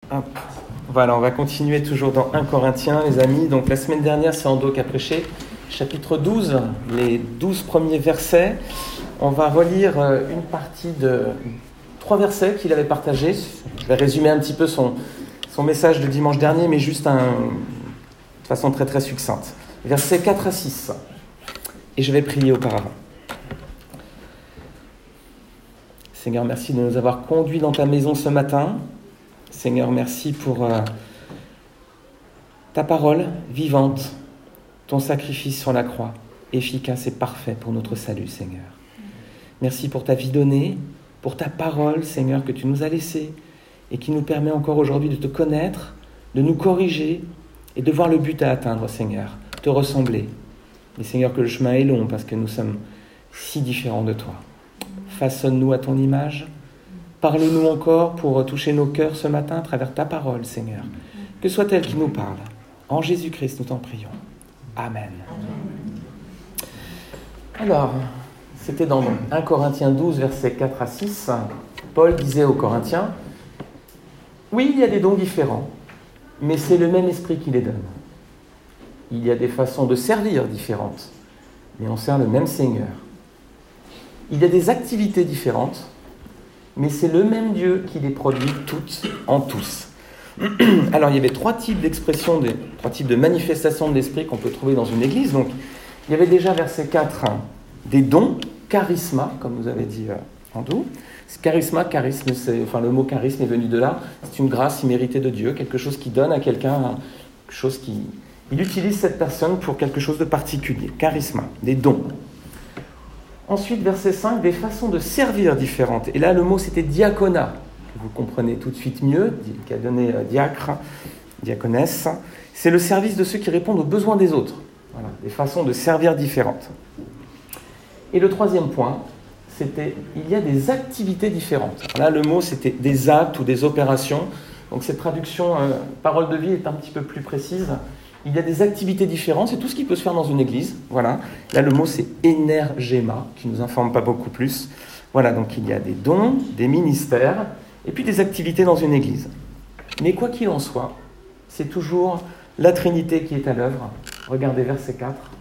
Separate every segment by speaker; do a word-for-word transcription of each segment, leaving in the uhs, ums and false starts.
Speaker 1: Hop. Voilà, on va continuer toujours dans un Corinthiens, les amis. Donc la semaine dernière, c'est Ando qui a prêché, chapitre douze, les douze premiers versets. On va relire une partie de trois versets qu'il avait partagés. Je vais résumer un petit peu son, son message de dimanche dernier, mais juste un, de façon très très succincte. Versets quatre à six. Et je vais prier auparavant. Seigneur, merci de nous avoir conduits dans ta maison ce matin. Seigneur, merci pour euh, ta parole vivante, ton sacrifice sur la croix, efficace et parfait pour notre salut, Seigneur. Merci pour ta vie donnée, pour ta parole, Seigneur, que tu nous as laissée et qui nous permet encore aujourd'hui de te connaître, de nous corriger et de voir le but à atteindre, Seigneur, te ressembler. Mais Seigneur, que le chemin est long parce que nous sommes si différents de toi. Façonne-nous à ton image. Parle-nous encore pour toucher nos cœurs ce matin à travers ta parole, Seigneur. Que soit elle qui nous parle. En Jésus-Christ, nous t'en prions. Amen. Alors, c'était dans un Corinthiens douze, versets quatre à six. Paul disait aux Corinthiens, « Oui, il y a des dons différents, mais c'est le même esprit qui les donne. Il y a des façons de servir différentes, mais on sert le même Seigneur. Il y a des activités différentes, mais c'est le même Dieu qui les produit toutes en tous. » Alors, il y avait trois types d'expressions, des, trois types de manifestations de l'esprit qu'on peut trouver dans une église. Donc, il y avait déjà, verset quatre, hein, des dons, charisma, comme vous avez dit euh, Andou. Charisma, charisme, c'est, enfin, le mot charisme est venu de là. C'est une grâce imméritée de Dieu, quelque chose qui donne à quelqu'un, hein, quelque chose qui... Il utilise cette personne pour quelque chose de particulier. Charisma, des dons. Ensuite, verset cinq, des façons de servir différentes. Et là, le mot, c'était diaconat, que vous comprenez tout de suite mieux, qui a donné euh, diacre, diaconesse. C'est le service de ceux qui répondent aux besoins des autres. Voilà, des façons de servir différentes. Et le troisième point, c'était, il y a des activités différentes. Là, le mot, c'était des actes ou des opérations. Donc, cette traduction, euh, parole de vie, est un petit peu plus précise. Il y a des activités différentes, c'est tout ce qui peut se faire dans une église. Voilà. Là, le mot, c'est énergéma, qui ne nous informe pas beaucoup plus. Voilà, donc il y a des dons, des ministères, et puis des activités dans une église. Mais quoi qu'il en soit, c'est toujours la Trinité qui est à l'œuvre. Regardez verset quatre.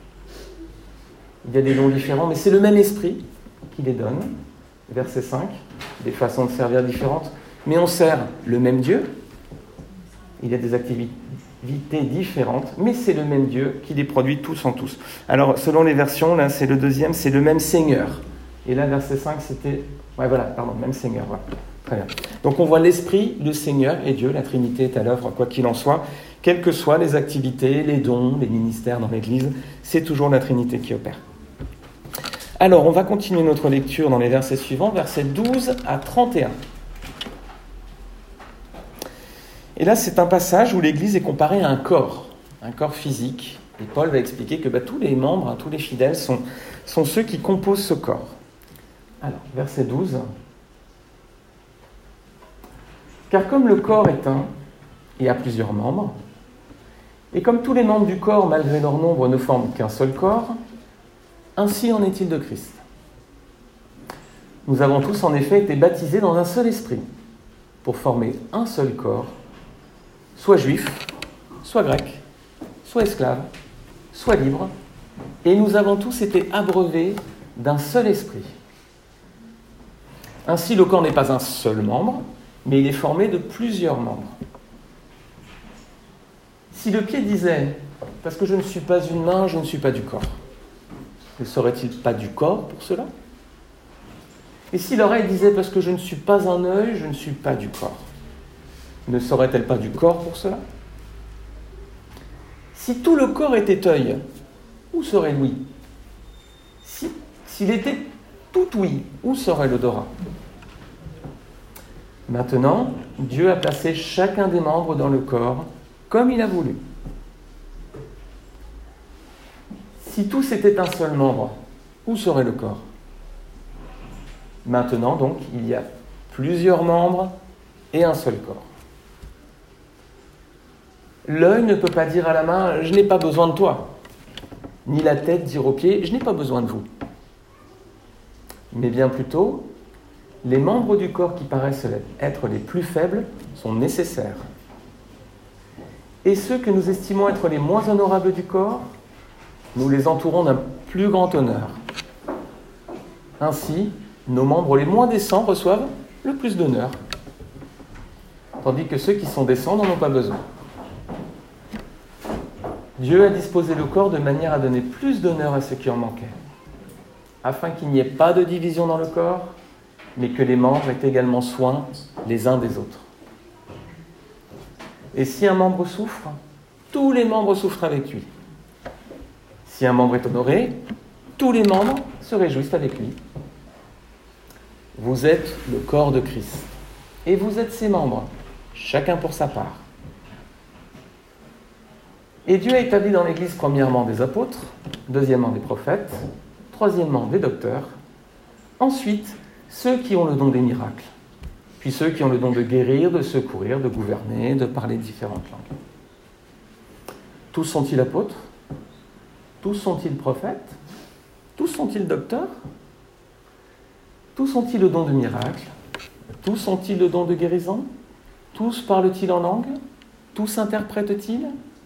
Speaker 1: Il y a des dons différents, mais c'est le même esprit qui les donne. Verset cinq, des façons de servir différentes, mais on sert le même Dieu. Il y a des activités différentes, mais c'est le même Dieu qui les produit tous en tous. Alors, selon les versions, là, c'est le deuxième, c'est le même Seigneur. Et là, verset cinq, c'était... Ouais, voilà, pardon, même Seigneur, voilà. Très bien. Donc, on voit l'Esprit, le Seigneur et Dieu, la Trinité est à l'œuvre, quoi qu'il en soit. Quelles que soient les activités, les dons, les ministères dans l'Église, c'est toujours la Trinité qui opère. Alors, on va continuer notre lecture dans les versets suivants, versets douze à trente et un. Et là, c'est un passage où l'Église est comparée à un corps, un corps physique. Et Paul va expliquer que bah, tous les membres, hein, tous les fidèles sont, sont ceux qui composent ce corps. Alors, verset douze. « Car comme le corps est un et a plusieurs membres, et comme tous les membres du corps, malgré leur nombre, ne forment qu'un seul corps, ainsi en est-il de Christ. Nous avons tous en effet été baptisés dans un seul esprit, pour former un seul corps, soit juif, soit grec, soit esclave, soit libre, et nous avons tous été abreuvés d'un seul esprit. Ainsi, le corps n'est pas un seul membre, mais il est formé de plusieurs membres. Si le pied disait « parce que je ne suis pas une main, je ne suis pas du corps », ne serait-il pas du corps pour cela ? Et si l'oreille disait « parce que je ne suis pas un œil, je ne suis pas du corps », ne serait-elle pas du corps pour cela ? Si tout le corps était œil, où serait l'ouïe ? si, S'il était tout ouïe, où serait l'odorat ? Maintenant, Dieu a placé chacun des membres dans le corps comme il a voulu. Si tous étaient un seul membre, où serait le corps ? Maintenant, donc, il y a plusieurs membres et un seul corps. L'œil ne peut pas dire à la main « je n'ai pas besoin de toi », ni la tête dire aux pieds « je n'ai pas besoin de vous ». Mais bien plutôt, les membres du corps qui paraissent être les plus faibles sont nécessaires. Et ceux que nous estimons être les moins honorables du corps, nous les entourons d'un plus grand honneur. Ainsi, nos membres les moins décents reçoivent le plus d'honneur, tandis que ceux qui sont décents n'en ont pas besoin. Dieu a disposé le corps de manière à donner plus d'honneur à ceux qui en manquaient, afin qu'il n'y ait pas de division dans le corps, mais que les membres aient également soin les uns des autres. Et si un membre souffre, tous les membres souffrent avec lui. Si un membre est honoré, tous les membres se réjouissent avec lui. Vous êtes le corps de Christ, et vous êtes ses membres, chacun pour sa part. Et Dieu a établi dans l'Église premièrement des apôtres, deuxièmement des prophètes, troisièmement des docteurs, ensuite ceux qui ont le don des miracles, puis ceux qui ont le don de guérir, de secourir, de gouverner, de parler différentes langues. Tous sont-ils apôtres? Tous sont-ils prophètes? Tous sont-ils docteurs? Tous ont-ils le don de miracles? Tous ont-ils le don de guérison? Tous parlent-ils en langue? Tous interprètent-ils?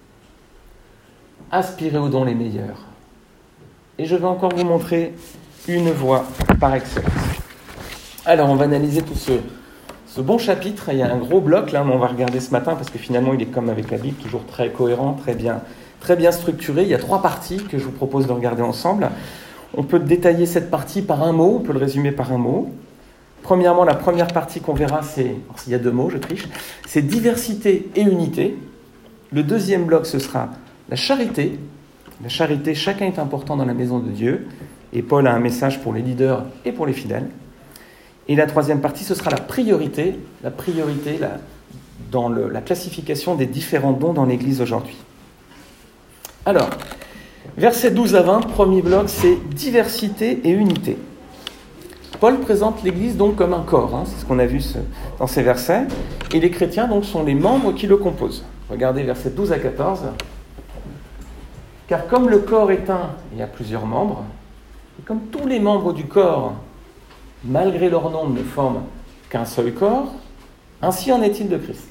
Speaker 1: Aspirez aux dons les meilleurs. Et je vais encore vous montrer une voie par excellence. Alors, on va analyser tout ce, ce bon chapitre. Il y a un gros bloc, là, mais on va regarder ce matin, parce que finalement, il est comme avec la Bible, toujours très cohérent, très bien, très bien structuré. Il y a trois parties que je vous propose de regarder ensemble. On peut détailler cette partie par un mot, on peut le résumer par un mot. Premièrement, la première partie qu'on verra, c'est, alors s'il y a deux mots, je triche, c'est diversité et unité. Le deuxième bloc, ce sera la charité. La charité, chacun est important dans la maison de Dieu. Et Paul a un message pour les leaders et pour les fidèles. Et la troisième partie, ce sera la priorité. La priorité la, dans le, la classification des différents dons dans l'Église aujourd'hui. Alors, versets douze à vingt, premier bloc, c'est diversité et unité. Paul présente l'Église donc comme un corps, hein, c'est ce qu'on a vu ce, dans ces versets. Et les chrétiens donc sont les membres qui le composent. Regardez versets douze à quatorze. Car comme le corps est un, il y a plusieurs membres, et comme tous les membres du corps, malgré leur nombre, ne forment qu'un seul corps, ainsi en est-il de Christ.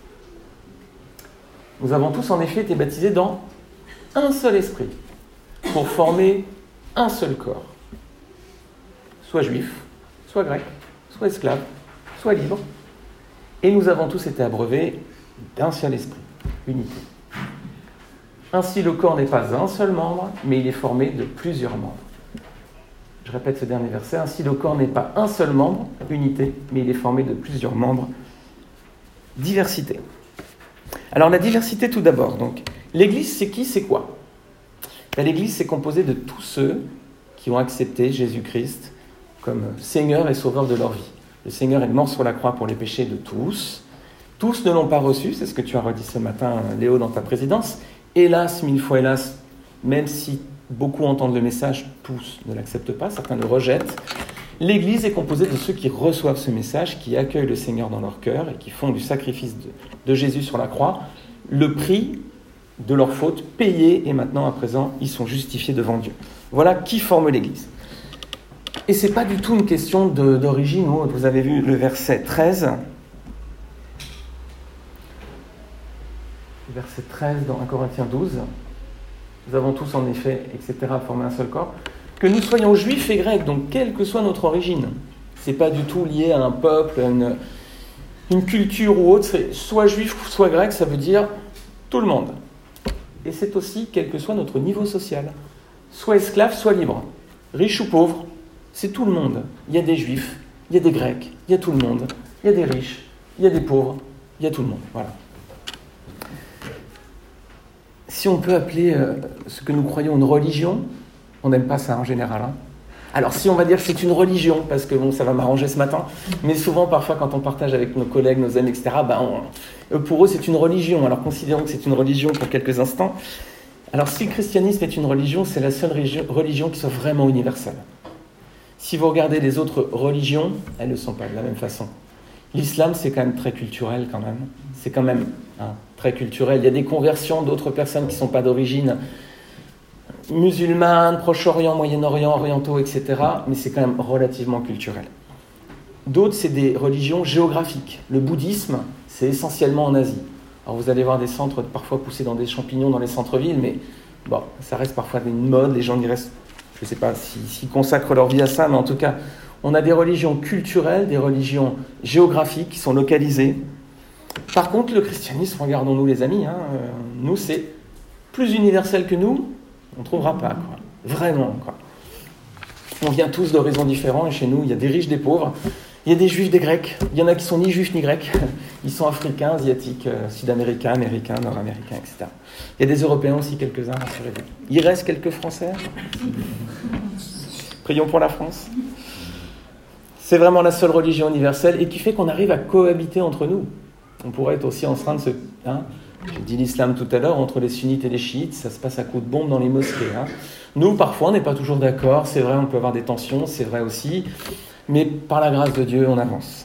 Speaker 1: Nous avons tous en effet été baptisés dans un seul esprit, pour former un seul corps, soit juif, soit grec, soit esclave, soit libre, et nous avons tous été abreuvés d'un seul esprit, unité. Ainsi, le corps n'est pas un seul membre, mais il est formé de plusieurs membres. Je répète ce dernier verset. Ainsi, le corps n'est pas un seul membre, unité, mais il est formé de plusieurs membres, diversité. Alors, la diversité tout d'abord. Donc, l'Église, c'est qui, c'est quoi? Ben, l'Église, c'est composé de tous ceux qui ont accepté Jésus-Christ comme Seigneur et Sauveur de leur vie. Le Seigneur est mort sur la croix pour les péchés de tous. Tous ne l'ont pas reçu, c'est ce que tu as redit ce matin, Léo, dans ta présidence. Hélas, mille fois hélas, même si beaucoup entendent le message, tous ne l'acceptent pas, certains le rejettent. L'Église est composée de ceux qui reçoivent ce message, qui accueillent le Seigneur dans leur cœur et qui font du sacrifice de, de Jésus sur la croix le prix de leur faute payée, et maintenant, à présent, ils sont justifiés devant Dieu. Voilà qui forme l'Église. Et ce n'est pas du tout une question de, d'origine. Vous avez vu le verset treize. Verset treize dans un Corinthiens douze. Nous avons tous en effet, et cetera, formé un seul corps. Que nous soyons juifs et grecs, donc quelle que soit notre origine. Ce n'est pas du tout lié à un peuple, à une, une culture ou autre. C'est soit juif, soit grec, ça veut dire tout le monde. Et c'est aussi quel que soit notre niveau social. Soit esclave, soit libre. Riche ou pauvre, c'est tout le monde. Il y a des juifs, il y a des grecs, il y a tout le monde. Il y a des riches, il y a des pauvres, il y a tout le monde. Voilà. Si on peut appeler euh, ce que nous croyons une religion, on n'aime pas ça en général. Hein. Alors si on va dire que c'est une religion, parce que bon, ça va m'arranger ce matin, mais souvent, parfois, quand on partage avec nos collègues, nos amis, et cetera, ben on, pour eux, c'est une religion. Alors considérons que c'est une religion pour quelques instants. Alors si le christianisme est une religion, c'est la seule religion qui soit vraiment universelle. Si vous regardez les autres religions, elles ne sont pas de la même façon. L'islam, c'est quand même très culturel, quand même. C'est quand même hein, très culturel. Il y a des conversions d'autres personnes qui ne sont pas d'origine musulmane, Proche-Orient, Moyen-Orient, orientaux, et cetera. Mais c'est quand même relativement culturel. D'autres, c'est des religions géographiques. Le bouddhisme, c'est essentiellement en Asie. Alors vous allez voir des centres parfois poussés dans des champignons dans les centres-villes, mais bon, ça reste parfois une mode, les gens y restent, je ne sais pas s'ils, s'ils consacrent leur vie à ça, mais en tout cas, on a des religions culturelles, des religions géographiques qui sont localisées. Par contre, le christianisme, regardons-nous les amis, hein, euh, nous c'est plus universel que nous, on ne trouvera pas, quoi. Vraiment, quoi. On vient tous d'horizons différents et chez nous, il y a des riches, des pauvres, il y a des juifs, des grecs, il y en a qui sont ni juifs ni grecs, ils sont africains, asiatiques, euh, sud-américains, américains, nord-américains, et cetera. Il y a des Européens aussi, quelques-uns, rassurez-vous. Il reste quelques Français. Prions pour la France. C'est vraiment la seule religion universelle et qui fait qu'on arrive à cohabiter entre nous. On pourrait être aussi en train de se... Hein, j'ai dit l'islam tout à l'heure, entre les sunnites et les chiites, ça se passe à coups de bombe dans les mosquées. Hein. Nous, parfois, on n'est pas toujours d'accord, c'est vrai, on peut avoir des tensions, c'est vrai aussi, mais par la grâce de Dieu, on avance.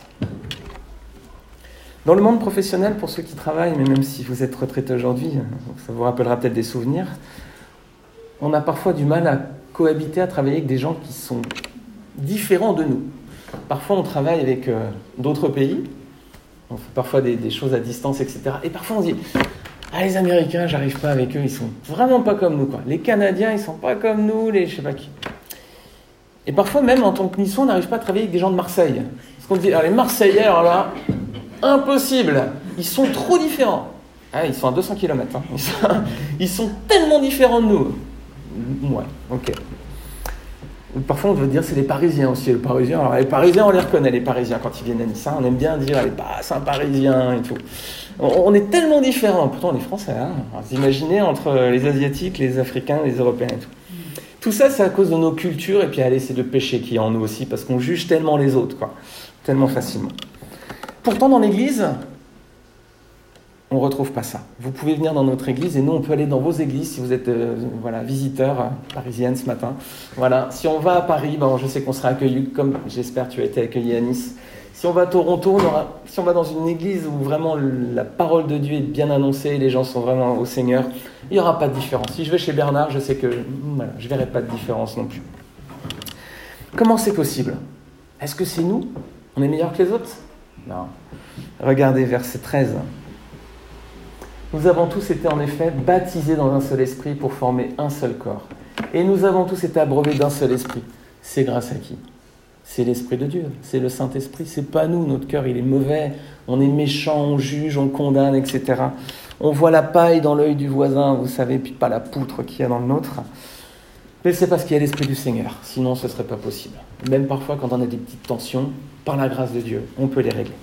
Speaker 1: Dans le monde professionnel, pour ceux qui travaillent, mais même si vous êtes retraité aujourd'hui, ça vous rappellera peut-être des souvenirs, on a parfois du mal à cohabiter, à travailler avec des gens qui sont différents de nous. Parfois, on travaille avec euh, d'autres pays, on fait parfois des, des choses à distance, et cetera. Et parfois, on se dit, ah, les Américains, j'arrive pas avec eux, ils sont vraiment pas comme nous, quoi. Les Canadiens, ils sont pas comme nous, les je sais pas qui. Et parfois, même en tant que mission, on n'arrive pas à travailler avec des gens de Marseille. Parce qu'on dit, alors les Marseillais, alors là, impossible, ils sont trop différents. Ah, ils sont à deux cents kilomètres, hein. Ils sont, ils sont tellement différents de nous. Ouais, ok. Parfois, on veut dire c'est les Parisiens aussi. Les Parisiens, alors les Parisiens, on les reconnaît, les Parisiens, quand ils viennent à Nice. Hein, on aime bien dire, allez, bah, c'est un Parisien et tout. On, on est tellement différents. Pourtant, on est Français. Hein. Vous imaginez entre les Asiatiques, les Africains, les Européens et tout. Tout ça, c'est à cause de nos cultures. Et puis, allez, c'est le péché qui est en nous aussi, parce qu'on juge tellement les autres, quoi. Tellement facilement. Pourtant, dans l'Église, on ne retrouve pas ça. Vous pouvez venir dans notre église et nous, on peut aller dans vos églises si vous êtes euh, voilà, visiteur euh, parisienne ce matin. Voilà. Si on va à Paris, ben, je sais qu'on sera accueillis, comme j'espère que tu as été accueilli à Nice. Si on va à Toronto, on aura, si on va dans une église où vraiment la parole de Dieu est bien annoncée, les gens sont vraiment au Seigneur, il n'y aura pas de différence. Si je vais chez Bernard, je sais que voilà, je ne verrai pas de différence non plus. Comment c'est possible ? Est-ce que c'est nous ? On est meilleurs que les autres ? Non. Regardez verset treize. Nous avons tous été en effet baptisés dans un seul esprit pour former un seul corps. Et nous avons tous été abreuvés d'un seul esprit. C'est grâce à qui ? C'est l'Esprit de Dieu, c'est le Saint-Esprit. C'est pas nous, notre cœur il est mauvais, on est méchant, on juge, on condamne, et cetera. On voit la paille dans l'œil du voisin, vous savez, puis pas la poutre qu'il y a dans le nôtre. Mais c'est parce qu'il y a l'Esprit du Seigneur, sinon ce ne serait pas possible. Même parfois quand on a des petites tensions, par la grâce de Dieu, on peut les régler.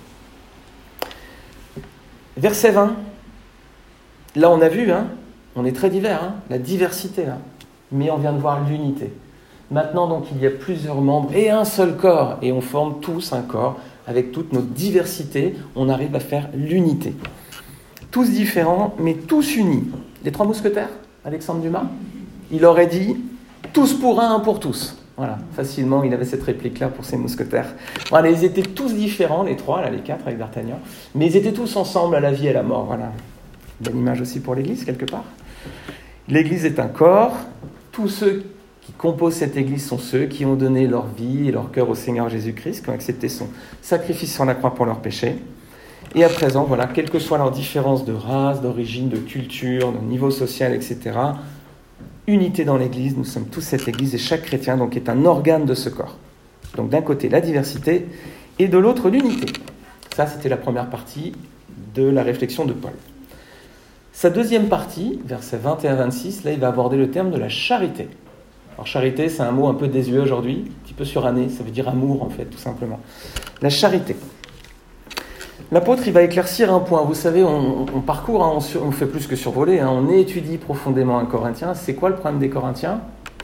Speaker 1: Verset vingt. Là, on a vu, hein, on est très divers, hein, la diversité, hein, mais on vient de voir l'unité. Maintenant, donc, il y a plusieurs membres et un seul corps, et on forme tous un corps. Avec toute notre diversité, on arrive à faire l'unité. Tous différents, mais tous unis. Les trois mousquetaires, Alexandre Dumas, il aurait dit « tous pour un, un pour tous ». Voilà, facilement, il avait cette réplique-là pour ses mousquetaires. Voilà, ils étaient tous différents, les trois, là, les quatre avec D'Artagnan, mais ils étaient tous ensemble à la vie et à la mort, voilà. Bonne image aussi pour l'Église, quelque part. L'Église est un corps. Tous ceux qui composent cette Église sont ceux qui ont donné leur vie et leur cœur au Seigneur Jésus-Christ, qui ont accepté son sacrifice sur la croix pour leurs péchés. Et à présent, voilà, quelles que soient leurs différences de race, d'origine, de culture, de niveau social, et cetera, unité dans l'Église, nous sommes tous cette Église et chaque chrétien donc, est un organe de ce corps. Donc d'un côté, la diversité et de l'autre, l'unité. Ça, c'était la première partie de la réflexion de Paul. Sa deuxième partie, versets vingt et un à vingt-six, là, il va aborder le terme de la charité. Alors, charité, c'est un mot un peu désuet aujourd'hui, un petit peu suranné, ça veut dire amour, en fait, tout simplement. La charité. L'apôtre, il va éclaircir un point. Vous savez, on, on parcourt, hein, on, sur, on fait plus que survoler, hein, on étudie profondément un Corinthien. C'est quoi le problème des Corinthiens ?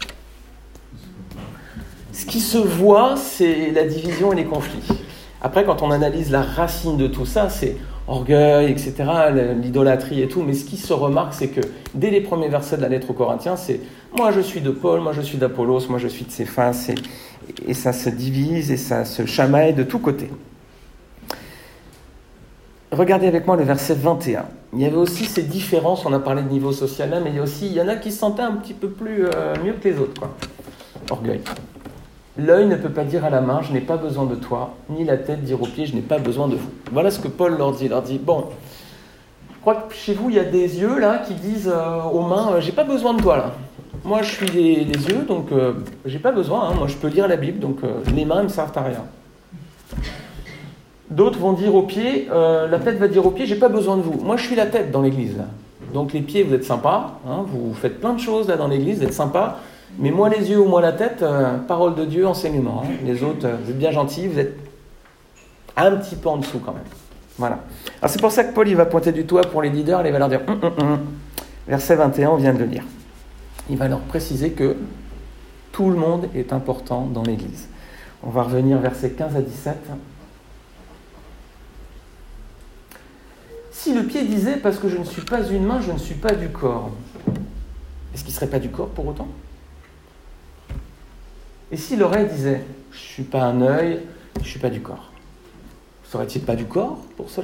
Speaker 1: Ce qui se voit, c'est la division et les conflits. Après, quand on analyse la racine de tout ça, c'est orgueil, et cetera, l'idolâtrie et tout. Mais ce qui se remarque, c'est que dès les premiers versets de la lettre aux Corinthiens, c'est « moi je suis de Paul, moi je suis d'Apollos, moi je suis de Céphas », et, et ça se divise et ça se chamaille de tous côtés. Regardez avec moi le verset vingt et un. Il y avait aussi ces différences, on a parlé de niveau social là, mais il y a aussi, il y en a qui se sentaient un petit peu plus euh, mieux que les autres, quoi. Orgueil. L'œil ne peut pas dire à la main, je n'ai pas besoin de toi, ni la tête dire aux pieds, je n'ai pas besoin de vous. Voilà ce que Paul leur dit. Il leur dit, bon, Je crois que chez vous, il y a des yeux là qui disent euh, aux mains euh, « j'ai pas besoin de toi là ». Moi, je suis les, les yeux, donc euh, j'ai pas besoin. Hein. Moi, je peux lire la Bible, donc euh, les mains ne me servent à rien. D'autres vont dire aux pieds, euh, la tête va dire aux pieds, j'ai pas besoin de vous. Moi, je suis la tête dans l'église. Là. Donc les pieds, vous êtes sympas, hein, vous faites plein de choses là dans l'église, vous êtes sympas. Mais moi les yeux ou moi la tête, euh, parole de Dieu, enseignement. Hein. Les autres, euh, vous êtes bien gentils, vous êtes un petit peu en dessous quand même. Voilà. Alors c'est pour ça que Paul il va pointer du doigt pour les leaders, il va leur dire, hum, hum, hum. Verset vingt et un, on vient de le lire. Il va leur préciser que tout le monde est important dans l'église. On va revenir versets quinze à dix-sept. Si le pied disait, parce que je ne suis pas une main, je ne suis pas du corps, est-ce qu'il ne serait pas du corps pour autant ? Et si l'oreille disait, je ne suis pas un œil, je ne suis pas du corps, serait-il pas du corps pour cela ?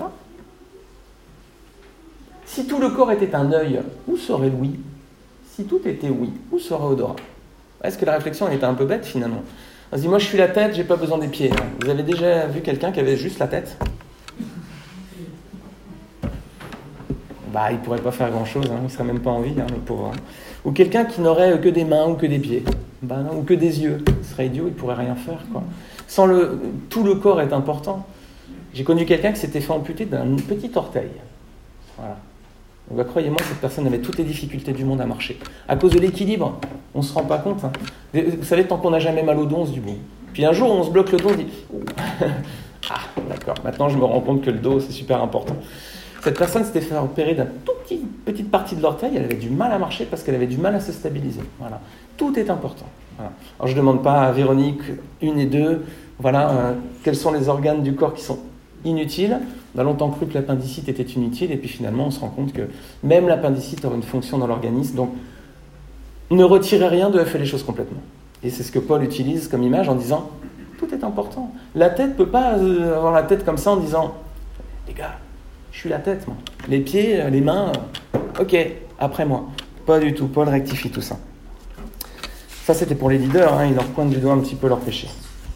Speaker 1: Si tout le corps était un œil, où serait l'ouïe ? Si tout était oui, où serait odorat ? Est-ce que la réflexion elle était un peu bête finalement ? On se dit, moi je suis la tête, j'ai pas besoin des pieds. Vous avez déjà vu quelqu'un qui avait juste la tête ? Bah, il pourrait pas faire grand-chose, hein. Il serait même pas en vie, hein, le pauvre. Hein. Ou quelqu'un qui n'aurait que des mains ou que des pieds, bah, non, ou que des yeux. Il serait idiot, il pourrait rien faire, quoi. Sans le, tout le corps est important. J'ai connu quelqu'un qui s'était fait amputer d'un petit orteil. Voilà. Donc, bah, croyez-moi, cette personne avait toutes les difficultés du monde à marcher. À cause de l'équilibre, on ne se rend pas compte. Hein. Vous savez, tant qu'on n'a jamais mal au dos, on se dit bon. Puis un jour, on se bloque le dos, on se dit ah, d'accord, maintenant je me rends compte que le dos, c'est super important. Cette personne s'était fait opérer d'une toute petite, petite partie de l'orteil, elle avait du mal à marcher parce qu'elle avait du mal à se stabiliser. Voilà. Tout est important. Voilà. Alors je ne demande pas à Véronique, une et deux, voilà, euh, quels sont les organes du corps qui sont inutiles. On a longtemps cru que l'appendicite était inutile et puis finalement on se rend compte que même l'appendicite aurait une fonction dans l'organisme. Donc ne retirez rien de faire les choses complètement. Et c'est ce que Paul utilise comme image en disant tout est important. La tête ne peut pas avoir la tête comme ça en disant les gars, je suis la tête, moi. Les pieds, les mains, ok, après moi. Pas du tout, Paul rectifie tout ça. Ça, c'était pour les leaders, hein, il leur pointe du doigt un petit peu leur péché.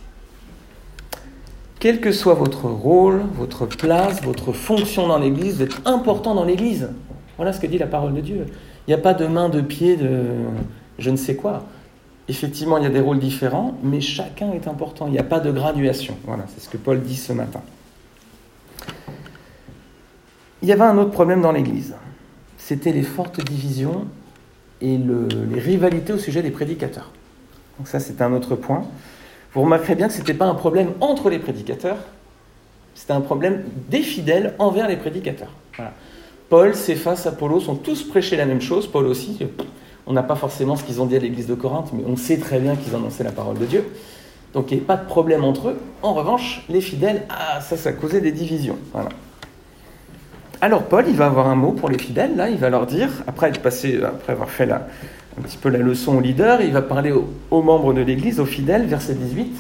Speaker 1: Quel que soit votre rôle, votre place, votre fonction dans l'Église, vous êtes important dans l'Église. Voilà ce que dit la parole de Dieu. Il n'y a pas de main, de pied, de je ne sais quoi. Effectivement, il y a des rôles différents, mais chacun est important. Il n'y a pas de graduation. Voilà, c'est ce que Paul dit ce matin. Il y avait un autre problème dans l'Église. C'était les fortes divisions et le, les rivalités au sujet des prédicateurs. Donc ça, c'était un autre point. Vous remarquerez bien que ce n'était pas un problème entre les prédicateurs, c'était un problème des fidèles envers les prédicateurs. Voilà. Paul, Céphas, Apollos ont tous prêché la même chose, Paul aussi. On n'a pas forcément ce qu'ils ont dit à l'église de Corinthe, mais on sait très bien qu'ils annonçaient la parole de Dieu. Donc il n'y a pas de problème entre eux. En revanche, les fidèles, ah, ça, ça causait des divisions. Voilà. Alors Paul, il va avoir un mot pour les fidèles, là, il va leur dire, après être passé, après avoir fait la, un petit peu la leçon aux leaders, il va parler aux, aux membres de l'Église, aux fidèles, verset dix-huit.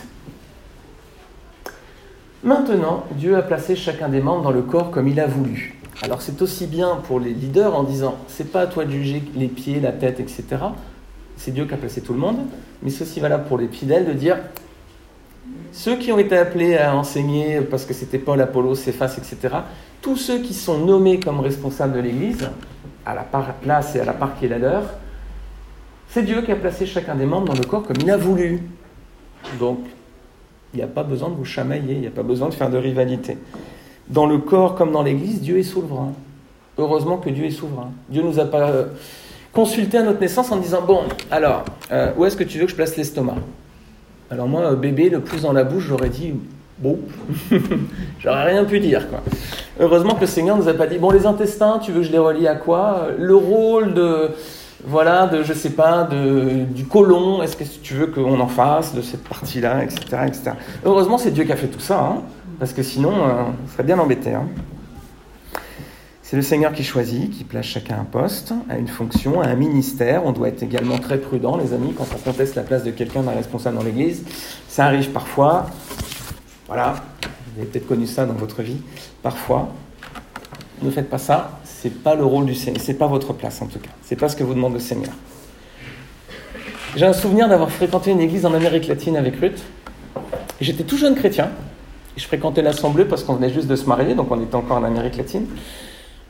Speaker 1: Maintenant, Dieu a placé chacun des membres dans le corps comme il a voulu. Alors c'est aussi bien pour les leaders en disant, c'est pas à toi de juger les pieds, la tête, et cetera. C'est Dieu qui a placé tout le monde, mais c'est aussi valable pour les fidèles de dire, ceux qui ont été appelés à enseigner, parce que c'était Paul, Apollos, Céphas, et cetera, tous ceux qui sont nommés comme responsables de l'Église, à la part, place et à la part qui est la leur, c'est Dieu qui a placé chacun des membres dans le corps comme il a voulu. Donc, il n'y a pas besoin de vous chamailler, il n'y a pas besoin de faire de rivalité. Dans le corps comme dans l'Église, Dieu est souverain. Heureusement que Dieu est souverain. Dieu ne nous a pas consulté à notre naissance en disant « Bon, alors, euh, où est-ce que tu veux que je place l'estomac ?» Alors moi, bébé, le pouce dans la bouche, j'aurais dit « Bon, j'aurais rien pu dire. » quoi. Heureusement que le Seigneur ne nous a pas dit « Bon, les intestins, tu veux que je les relie à quoi ? Le rôle de, voilà, de, je sais pas, de, du côlon, est-ce que tu veux qu'on en fasse de cette partie-là, et cetera, et cetera. Heureusement, c'est Dieu qui a fait tout ça, hein, parce que sinon, euh, on serait bien embêté. Hein. C'est le Seigneur qui choisit, qui place chacun un poste, à une fonction, à un ministère. On doit être également très prudent, les amis, quand on conteste la place de quelqu'un d'un responsable dans l'Église. Ça arrive parfois. Voilà, vous avez peut-être connu ça dans votre vie. Parfois, ne faites pas ça. C'est pas le rôle du Seigneur. C'est pas votre place en tout cas. C'est pas ce que vous demande le Seigneur. J'ai un souvenir d'avoir fréquenté une église en Amérique latine avec Ruth. Et j'étais tout jeune chrétien. Et je fréquentais l'assemblée parce qu'on venait juste de se marier, donc on était encore en Amérique latine.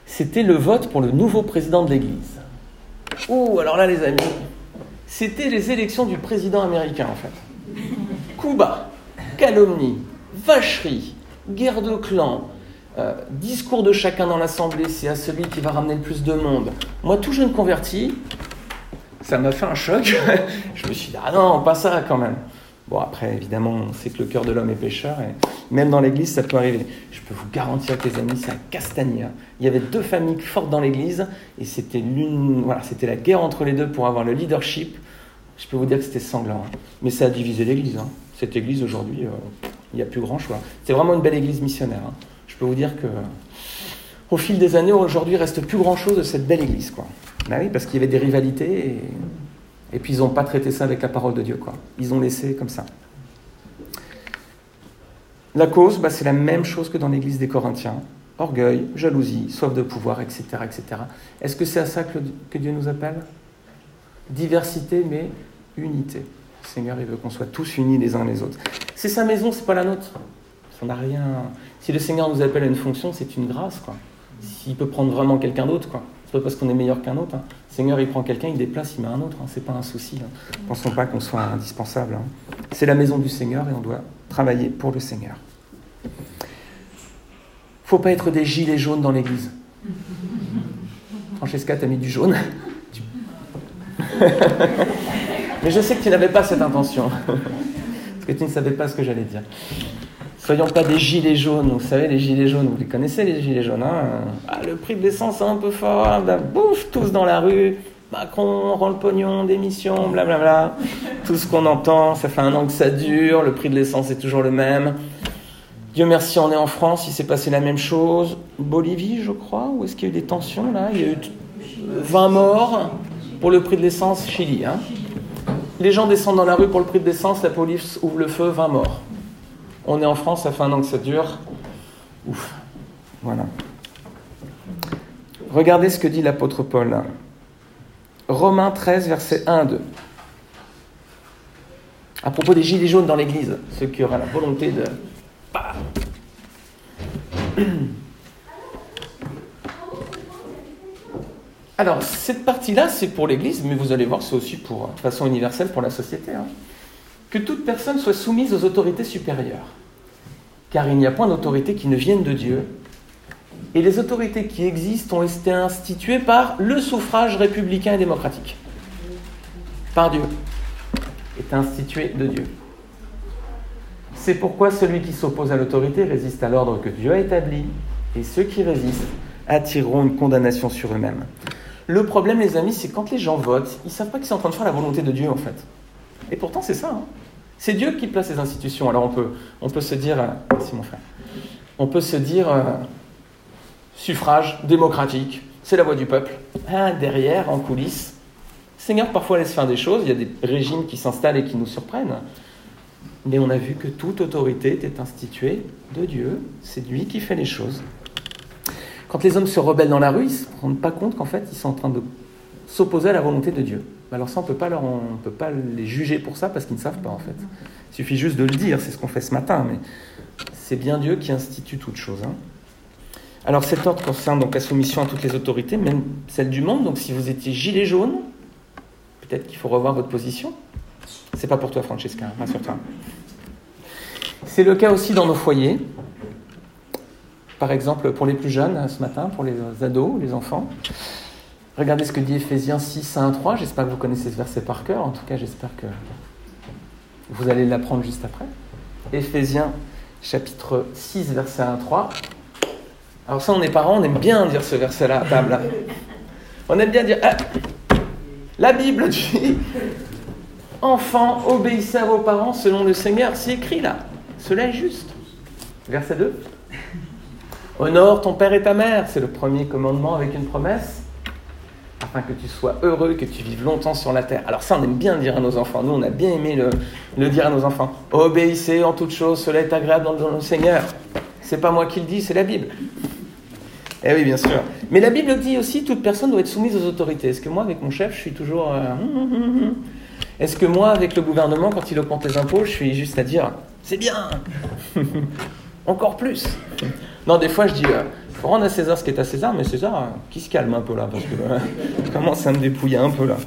Speaker 1: c'était le vote pour le nouveau président de l'Église. Ouh, alors là, les amis, c'était les élections du président américain, en fait. Coup bas, calomnie, vacherie, guerre de clans, euh, discours de chacun dans l'assemblée, c'est à celui qui va ramener le plus de monde. Moi, tout jeune converti, ça m'a fait un choc. Je me suis dit, ah non, pas ça quand même. Bon, après, évidemment, on sait que le cœur de l'homme est pécheur, et même dans l'église, ça peut arriver. Je peux vous garantir, les amis, c'est un castagne. Il y avait deux familles fortes dans l'église, et c'était l'une, voilà, c'était la guerre entre les deux pour avoir le leadership. Je peux vous dire que c'était sanglant. Hein. Mais ça a divisé l'église. Hein. Cette église, aujourd'hui, euh, il n'y a plus grand choix. C'est vraiment une belle église missionnaire. Hein. Je peux vous dire que, au fil des années, aujourd'hui, il ne reste plus grand-chose de cette belle église, quoi. Ben oui, parce qu'il y avait des rivalités, et... Et puis ils n'ont pas traité ça avec la parole de Dieu, quoi. Ils ont laissé comme ça. La cause, bah, c'est la même chose que dans l'église des Corinthiens. Orgueil, jalousie, soif de pouvoir, et cetera, et cetera. Est-ce que c'est à ça que, que Dieu nous appelle ? Diversité, mais unité. Le Seigneur, il veut qu'on soit tous unis les uns les autres. C'est sa maison, c'est pas la nôtre. Ça n'a rien... Si le Seigneur nous appelle à une fonction, c'est une grâce, quoi. S'il peut prendre vraiment quelqu'un d'autre, quoi. C'est pas parce qu'on est meilleur qu'un autre. Hein. Le Seigneur, il prend quelqu'un, il déplace, il met un autre. Hein. C'est pas un souci. Hein. Ne pensons pas qu'on soit indispensable. Hein. C'est la maison du Seigneur et on doit travailler pour le Seigneur. Faut pas être des gilets jaunes dans l'église. Francesca, t'as mis du jaune. Mais je sais que tu n'avais pas cette intention. Parce que tu ne savais pas ce que j'allais dire. Soyons pas des gilets jaunes. Vous savez, les gilets jaunes, vous les connaissez, les gilets jaunes. Hein ah, le prix de l'essence est un peu fort. Bah, bouf, tous dans la rue. Macron rend le pognon, démission, blablabla. Tout ce qu'on entend, ça fait un an que ça dure. Le prix de l'essence est toujours le même. Dieu merci, on est en France. Il s'est passé la même chose. Bolivie, je crois. Où est-ce qu'il y a eu des tensions, là ? Il y a eu vingt morts pour le prix de l'essence. Chili. Hein les gens descendent dans la rue pour le prix de l'essence. La police ouvre le feu. vingt morts. On est en France, ça fait un an que ça dure. Ouf. Voilà. Regardez ce que dit l'apôtre Paul. Romains treize, versets un à deux. À propos des gilets jaunes dans l'église, ceux qui auraient la volonté de... Alors, cette partie-là, c'est pour l'église, mais vous allez voir, c'est aussi pour, de façon universelle pour la société. Hein. Que toute personne soit soumise aux autorités supérieures. Car il n'y a point d'autorité qui ne vienne de Dieu. Et les autorités qui existent ont été instituées par le suffrage républicain et démocratique. Par Dieu. Est institué de Dieu. C'est pourquoi celui qui s'oppose à l'autorité résiste à l'ordre que Dieu a établi. Et ceux qui résistent attireront une condamnation sur eux-mêmes. Le problème, les amis, c'est quand les gens votent, ils ne savent pas qu'ils sont en train de faire la volonté de Dieu, en fait. Et pourtant, c'est ça. Hein. C'est Dieu qui place les institutions. Alors on peut, on peut se dire... Euh, merci mon frère. On peut se dire... Euh, suffrage démocratique, c'est la voix du peuple. Ah, derrière, en coulisses, le Seigneur parfois laisse faire des choses. Il y a des régimes qui s'installent et qui nous surprennent. Mais on a vu que toute autorité était instituée de Dieu. C'est lui qui fait les choses. Quand les hommes se rebellent dans la rue, ils ne se rendent pas compte qu'en fait, ils sont en train de s'opposer à la volonté de Dieu. Alors ça, on ne peut pas leur, on peut pas les juger pour ça parce qu'ils ne savent pas, en fait. Il suffit juste de le dire, c'est ce qu'on fait ce matin, mais c'est bien Dieu qui institue toute chose. Hein. Alors cet ordre concerne donc la soumission à toutes les autorités, même celle du monde. Donc si vous étiez gilet jaune, peut-être qu'il faut revoir votre position. C'est pas pour toi, Francesca, rassure-toi. C'est le cas aussi dans nos foyers. Par exemple, pour les plus jeunes, ce matin, pour les ados, les enfants. Regardez ce que dit Éphésiens six, un à trois. J'espère que vous connaissez ce verset par cœur. En tout cas, j'espère que vous allez l'apprendre juste après. Éphésiens, chapitre six, verset un à trois. Alors ça, on est parents, on aime bien dire ce verset-là à table. Là. On aime bien dire... Ah, la Bible dit... Enfants, obéissez à vos parents selon le Seigneur. C'est écrit là. Cela est juste. Verset deux. Honore ton père et ta mère. C'est le premier commandement avec une promesse. Afin que tu sois heureux, que tu vives longtemps sur la terre. Alors ça, on aime bien dire à nos enfants. Nous, on a bien aimé le, le dire à nos enfants. Obéissez en toutes choses. Cela est agréable dans le Seigneur. C'est pas moi qui le dis, c'est la Bible. Eh oui, bien sûr. Mais la Bible dit aussi toute personne doit être soumise aux autorités. Est-ce que moi, avec mon chef, je suis toujours... Euh, hum, hum, hum. Est-ce que moi, avec le gouvernement, quand il augmente les impôts, je suis juste à dire « c'est bien ». encore plus. Non, des fois, je dis, il euh, faut rendre à César ce qui est à César, mais César, euh, qui se calme un peu là, parce que euh, je commence à me dépouiller un peu là.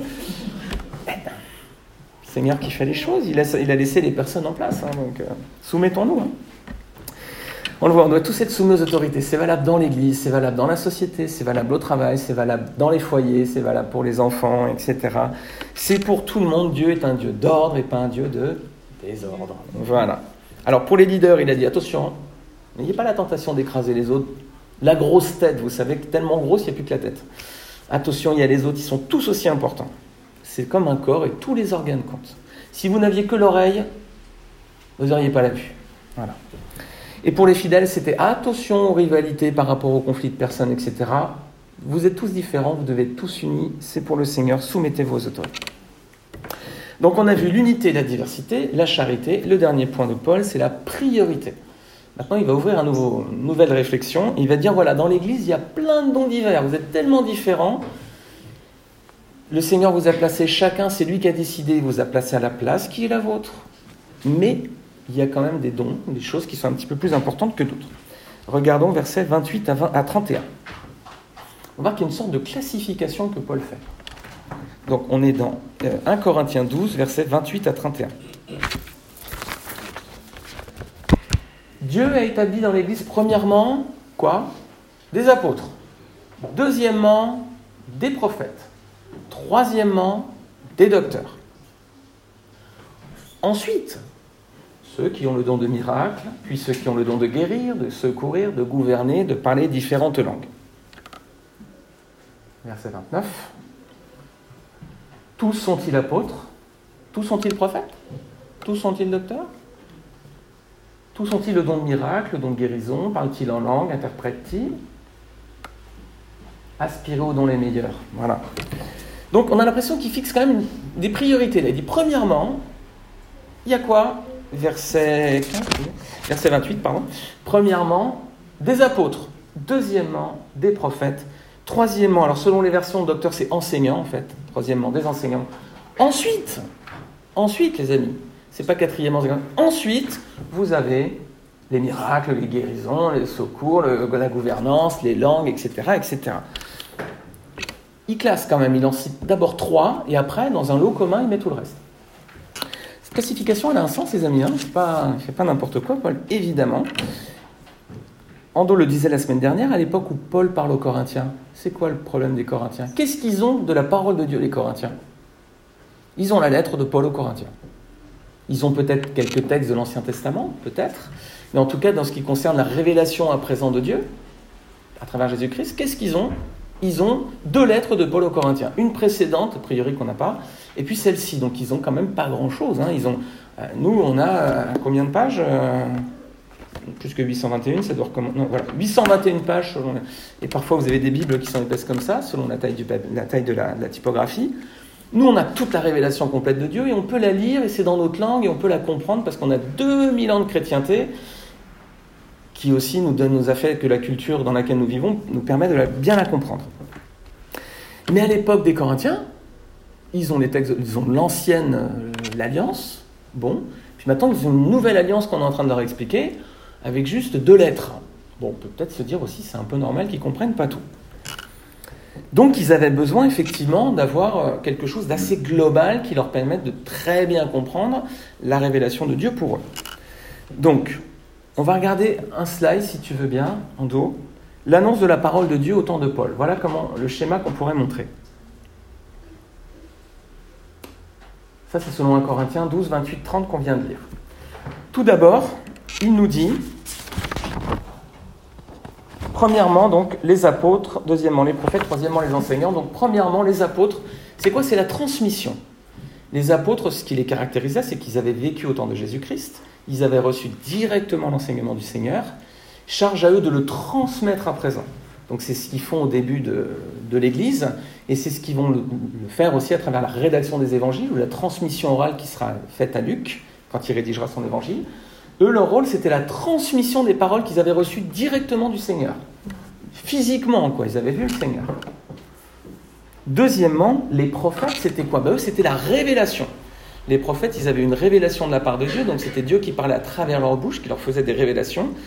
Speaker 1: Le Seigneur qui fait les choses, il a, il a laissé les personnes en place, hein, donc euh, soumettons-nous. Hein. On le voit, on doit tous être soumis aux autorités. C'est valable dans l'église, c'est valable dans la société, c'est valable au travail, c'est valable dans les foyers, c'est valable pour les enfants, et cetera. C'est pour tout le monde. Dieu est un Dieu d'ordre et pas un Dieu de désordre. Voilà. Alors pour les leaders, il a dit attention, n'ayez pas la tentation d'écraser les autres. La grosse tête, vous savez que tellement grosse, il n'y a plus que la tête. Attention, il y a les autres, ils sont tous aussi importants. C'est comme un corps et tous les organes comptent. Si vous n'aviez que l'oreille, vous n'auriez pas la vue. Voilà. Et pour les fidèles, c'était attention aux rivalités par rapport aux conflits de personnes, et cetera. Vous êtes tous différents, vous devez être tous unis. C'est pour le Seigneur, soumettez vos autorités. Donc on a vu l'unité, la diversité, la charité. Le dernier point de Paul, c'est la priorité. Maintenant, il va ouvrir un nouveau, une nouvelle réflexion. Il va dire, voilà, dans l'Église, il y a plein de dons divers. Vous êtes tellement différents. Le Seigneur vous a placé chacun, c'est lui qui a décidé, il vous a placé à la place qui est la vôtre. Mais il y a quand même des dons, des choses qui sont un petit peu plus importantes que d'autres. Regardons versets vingt-huit à, vingt, à trente et un. On va voir qu'il y a une sorte de classification que Paul fait. Donc on est dans euh, un Corinthiens douze, versets vingt-huit à trente et un. Dieu a établi dans l'Église, premièrement, quoi ? Des apôtres. Deuxièmement, des prophètes. Troisièmement, des docteurs. Ensuite, ceux qui ont le don de miracle, puis ceux qui ont le don de guérir, de secourir, de gouverner, de parler différentes langues. Verset vingt-neuf. Tous sont-ils apôtres ? Tous sont-ils prophètes ? Tous sont-ils docteurs ? Tous ont-ils le don de miracle, le don de guérison ? Parlent-ils en langue ? Interprètent-ils ? Aspirez aux dons les meilleurs. Voilà. Donc on a l'impression qu'il fixe quand même une, des priorités. Il dit premièrement, il y a quoi ? Verset, verset vingt-huit, pardon. Premièrement, des apôtres. Deuxièmement, des prophètes. Troisièmement, alors selon les versions, docteur, c'est enseignant en fait. Troisièmement, des enseignants. Ensuite, ensuite les amis, c'est pas quatrièmement, ensuite, vous avez les miracles, les guérisons, les secours, le, la gouvernance, les langues, et cetera, et cetera. Il classe quand même, il en cite d'abord trois, et après, dans un lot commun, il met tout le reste. Cette classification, elle a un sens, les amis, hein. C'est pas, il ne fait pas n'importe quoi, Paul, évidemment. Ando le disait la semaine dernière, à l'époque où Paul parle aux Corinthiens, c'est quoi le problème des Corinthiens ? Qu'est-ce qu'ils ont de la parole de Dieu, les Corinthiens ? Ils ont la lettre de Paul aux Corinthiens. Ils ont peut-être quelques textes de l'Ancien Testament, peut-être, mais en tout cas, dans ce qui concerne la révélation à présent de Dieu, à travers Jésus-Christ, qu'est-ce qu'ils ont ? Ils ont deux lettres de Paul aux Corinthiens. Une précédente, a priori qu'on n'a pas, et puis celle-ci. Donc ils n'ont quand même pas grand-chose. Hein. Ils ont, euh, nous, on a euh, combien de pages euh, plus que huit cent vingt et un, ça doit recommencer. Non, voilà, huit cent vingt et une pages. Selon... Et parfois, vous avez des Bibles qui sont épaisses comme ça, selon la taille, du... la taille de, la... de la typographie. Nous, on a toute la révélation complète de Dieu, et on peut la lire, et c'est dans notre langue, et on peut la comprendre, parce qu'on a deux mille ans de chrétienté, qui aussi nous, donne, nous a fait que la culture dans laquelle nous vivons nous permet de la, bien la comprendre. Mais à l'époque des Corinthiens, ils ont les textes, ils ont l'ancienne, euh, l'alliance, bon, puis maintenant ils ont une nouvelle alliance qu'on est en train de leur expliquer, avec juste deux lettres. Bon, on peut peut-être se dire aussi, c'est un peu normal qu'ils ne comprennent pas tout. Donc ils avaient besoin effectivement d'avoir quelque chose d'assez global qui leur permette de très bien comprendre la révélation de Dieu pour eux. Donc, on va regarder un slide, si tu veux bien, en dos. L'annonce de la parole de Dieu au temps de Paul. Voilà comment le schéma qu'on pourrait montrer. Ça, c'est selon un Corinthiens douze, vingt-huit, trente qu'on vient de lire. Tout d'abord, il nous dit, premièrement, donc, les apôtres, deuxièmement, les prophètes, troisièmement, les enseignants. Donc, premièrement, les apôtres, c'est quoi ? C'est la transmission. Les apôtres, ce qui les caractérisait, c'est qu'ils avaient vécu au temps de Jésus-Christ, ils avaient reçu directement l'enseignement du Seigneur, charge à eux de le transmettre à présent. Donc c'est ce qu'ils font au début de, de l'Église, et c'est ce qu'ils vont le, le faire aussi à travers la rédaction des évangiles, ou la transmission orale qui sera faite à Luc, quand il rédigera son évangile. Eux, leur rôle, c'était la transmission des paroles qu'ils avaient reçues directement du Seigneur. Physiquement, quoi, ils avaient vu le Seigneur. Deuxièmement, les prophètes, c'était quoi ? Ben, eux, c'était la révélation. Les prophètes, ils avaient une révélation de la part de Dieu, donc c'était Dieu qui parlait à travers leur bouche, qui leur faisait des révélations.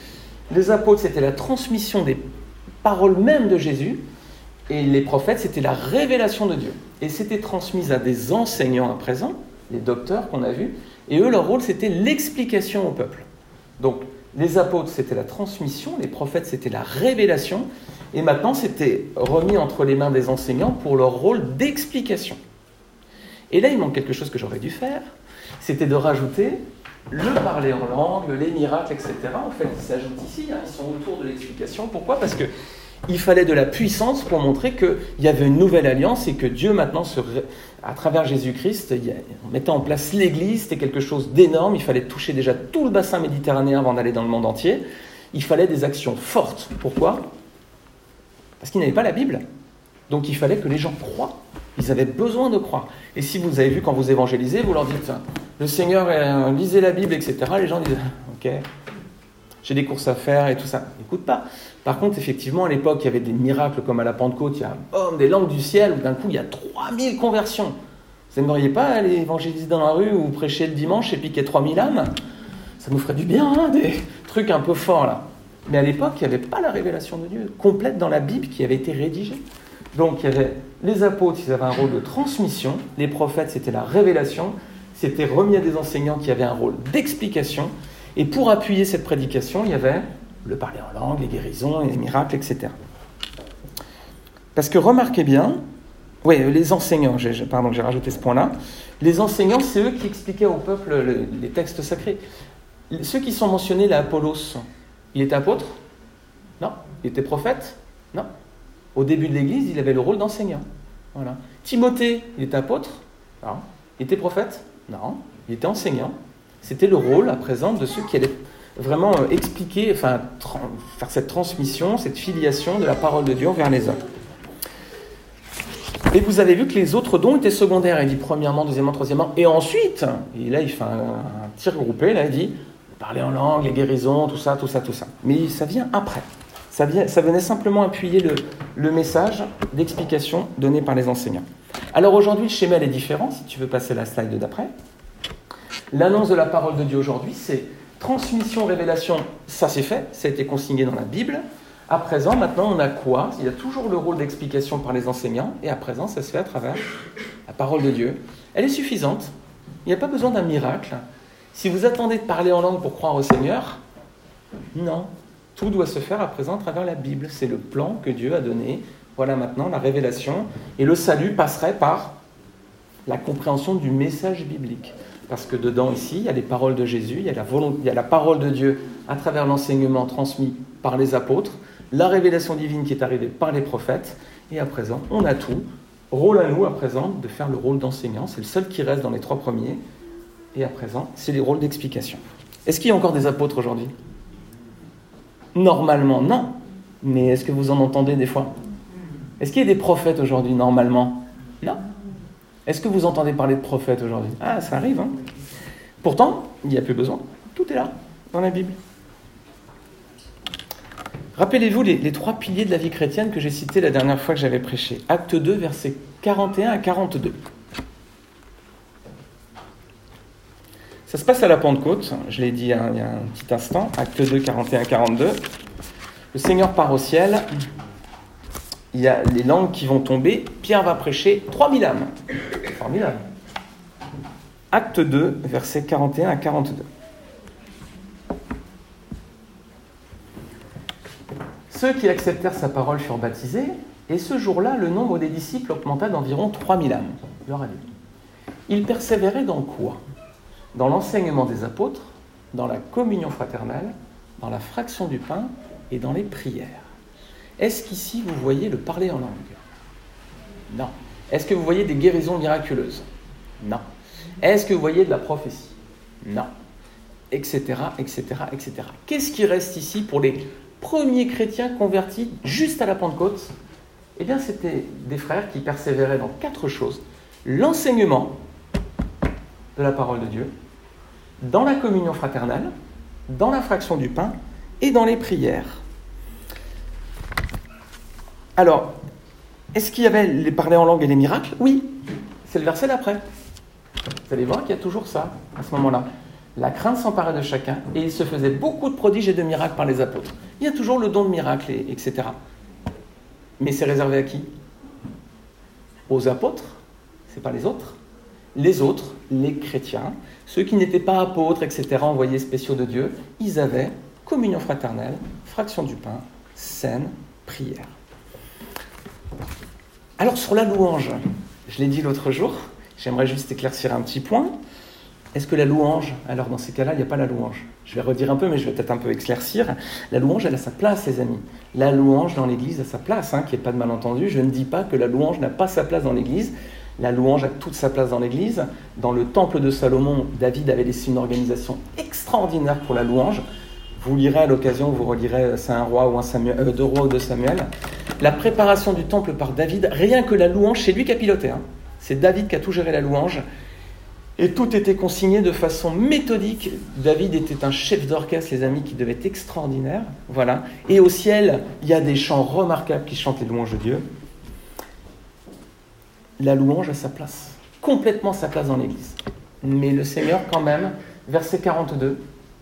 Speaker 1: Les apôtres, c'était la transmission des paroles même de Jésus, et les prophètes, c'était la révélation de Dieu. Et c'était transmis à des enseignants à présent, les docteurs qu'on a vus, et eux, leur rôle, c'était l'explication au peuple. Donc, les apôtres, c'était la transmission, les prophètes, c'était la révélation, et maintenant, c'était remis entre les mains des enseignants pour leur rôle d'explication. Et là, il manque quelque chose que j'aurais dû faire, c'était de rajouter le parler en langue, les miracles, et cetera. En fait, ils s'ajoutent ici, hein, ils sont autour de l'explication. Pourquoi ? Parce que il fallait de la puissance pour montrer qu'il y avait une nouvelle alliance et que Dieu, maintenant, se ré... à travers Jésus-Christ, on mettait en place l'Église, c'était quelque chose d'énorme. Il fallait toucher déjà tout le bassin méditerranéen avant d'aller dans le monde entier. Il fallait des actions fortes. Pourquoi ? Parce qu'ils n'avaient pas la Bible. Donc il fallait que les gens croient. Ils avaient besoin de croire. Et si vous avez vu, quand vous évangélisez, vous leur dites « Le Seigneur, euh, lisez la Bible, et cetera » Les gens disent « Ok, j'ai des courses à faire et tout ça. » N'écoute pas. Par contre, effectivement, à l'époque, il y avait des miracles comme à la Pentecôte. Il y a boum, des langues du ciel où d'un coup, il y a trois mille conversions. Vous n'aimeriez pas aller évangéliser dans la rue ou prêcher le dimanche et piquer trois mille âmes ? Ça nous ferait du bien, hein, des trucs un peu forts là. Mais à l'époque, il n'y avait pas la révélation de Dieu complète dans la Bible qui avait été rédigée. Donc il y avait les apôtres, ils avaient un rôle de transmission, les prophètes, c'était la révélation, c'était remis à des enseignants qui avaient un rôle d'explication, et pour appuyer cette prédication, il y avait le parler en langue, les guérisons, les miracles, et cetera. Parce que remarquez bien, oui, les enseignants, j'ai, pardon, j'ai rajouté ce point-là, les enseignants, c'est eux qui expliquaient au peuple le, les textes sacrés. Ceux qui sont mentionnés, là, Apollos, il était apôtre ? Non. Il était prophète ? Non. Au début de l'Église, il avait le rôle d'enseignant. Voilà. Timothée, il était apôtre ? Non. Il était prophète ? Non. Il était enseignant. C'était le rôle, à présent, de ceux qui allaient vraiment expliquer, enfin, tra- faire cette transmission, cette filiation de la parole de Dieu vers les hommes. Et vous avez vu que les autres dons étaient secondaires. Il dit premièrement, deuxièmement, troisièmement, et ensuite, et là, il fait un, un tir groupé, là, il dit parler en langue, les guérisons, tout ça, tout ça, tout ça. Mais ça vient après. Ça, vient, ça venait simplement appuyer le, le message d'explication donné par les enseignants. Alors aujourd'hui, le schéma est différent, si tu veux passer la slide d'après. L'annonce de la parole de Dieu aujourd'hui, c'est transmission, révélation, ça c'est fait, ça a été consigné dans la Bible. À présent, maintenant, on a quoi ? Il y a toujours le rôle d'explication par les enseignants, et à présent, ça se fait à travers la parole de Dieu. Elle est suffisante, il n'y a pas besoin d'un miracle. Si vous attendez de parler en langue pour croire au Seigneur, non. Tout doit se faire à présent à travers la Bible. C'est le plan que Dieu a donné. Voilà maintenant la révélation. Et le salut passerait par la compréhension du message biblique. Parce que dedans, ici, il y a les paroles de Jésus, il y a la, volonté, il y a la parole de Dieu à travers l'enseignement transmis par les apôtres, la révélation divine qui est arrivée par les prophètes. Et à présent, on a tout. Rôle à nous, à présent, de faire le rôle d'enseignant. C'est le seul qui reste dans les trois premiers. Et à présent, c'est les rôles d'explication. Est-ce qu'il y a encore des apôtres aujourd'hui ? Normalement, non. Mais est-ce que vous en entendez des fois ? Est-ce qu'il y a des prophètes aujourd'hui, normalement ? Non. Est-ce que vous entendez parler de prophètes aujourd'hui ? Ah, ça arrive, hein. Pourtant, il n'y a plus besoin. Tout est là, dans la Bible. Rappelez-vous les, les trois piliers de la vie chrétienne que j'ai cités la dernière fois que j'avais prêché. Acte deux, versets quarante et un à quarante-deux. Ça se passe à la Pentecôte, je l'ai dit hein, il y a un petit instant, acte deux, quarante et un à quarante-deux. Le Seigneur part au ciel, il y a les langues qui vont tomber, Pierre va prêcher trois mille âmes. Formidable. Acte deux, versets quarante et un à quarante-deux. Ceux qui acceptèrent sa parole furent baptisés, et ce jour-là, le nombre des disciples augmenta d'environ trois mille âmes. Ils persévéraient dans quoi ? Dans l'enseignement des apôtres, dans la communion fraternelle, dans la fraction du pain et dans les prières. Est-ce qu'ici, vous voyez le parler en langue ? Non. Est-ce que vous voyez des guérisons miraculeuses ? Non. Est-ce que vous voyez de la prophétie ? Non. Etc., et cetera, et cetera. Qu'est-ce qui reste ici pour les premiers chrétiens convertis juste à la Pentecôte ? Eh bien, c'était des frères qui persévéraient dans quatre choses. L'enseignement de la parole de Dieu, dans la communion fraternelle, dans la fraction du pain et dans les prières. Alors, est-ce qu'il y avait les parler en langue et les miracles ? Oui, c'est le verset d'après. Vous allez voir qu'il y a toujours ça, à ce moment-là. La crainte s'emparait de chacun et il se faisait beaucoup de prodiges et de miracles par les apôtres. Il y a toujours le don de miracle, et, etc. Mais c'est réservé à qui? Aux apôtres, c'est pas les autres. Les autres, les chrétiens, ceux qui n'étaient pas apôtres, et cetera, envoyés spéciaux de Dieu, ils avaient communion fraternelle, fraction du pain, scène, prière. Alors sur la louange, je l'ai dit l'autre jour, j'aimerais juste éclaircir un petit point. Est-ce que la louange, alors dans ces cas-là, il n'y a pas la louange. Je vais redire un peu, mais je vais peut-être un peu éclaircir. La louange, elle a sa place, les amis. La louange dans l'Église a sa place, hein, qu'il n'y ait pas de malentendu. Je ne dis pas que la louange n'a pas sa place dans l'Église. La louange a toute sa place dans l'Église. Dans le temple de Salomon, David avait laissé une organisation extraordinaire pour la louange. Vous lirez à l'occasion, vous relirez C'est un roi ou un Samuel, euh, deux rois ou deux Samuel. La préparation du temple par David, rien que la louange, c'est lui qui a piloté. Hein. C'est David qui a tout géré la louange. Et tout était consigné de façon méthodique. David était un chef d'orchestre, les amis, qui devait être extraordinaire. Voilà. Et au ciel, il y a des chants remarquables qui chantent les louanges de Dieu. La louange a sa place, complètement sa place dans l'Église. Mais le Seigneur, quand même, verset quarante-deux,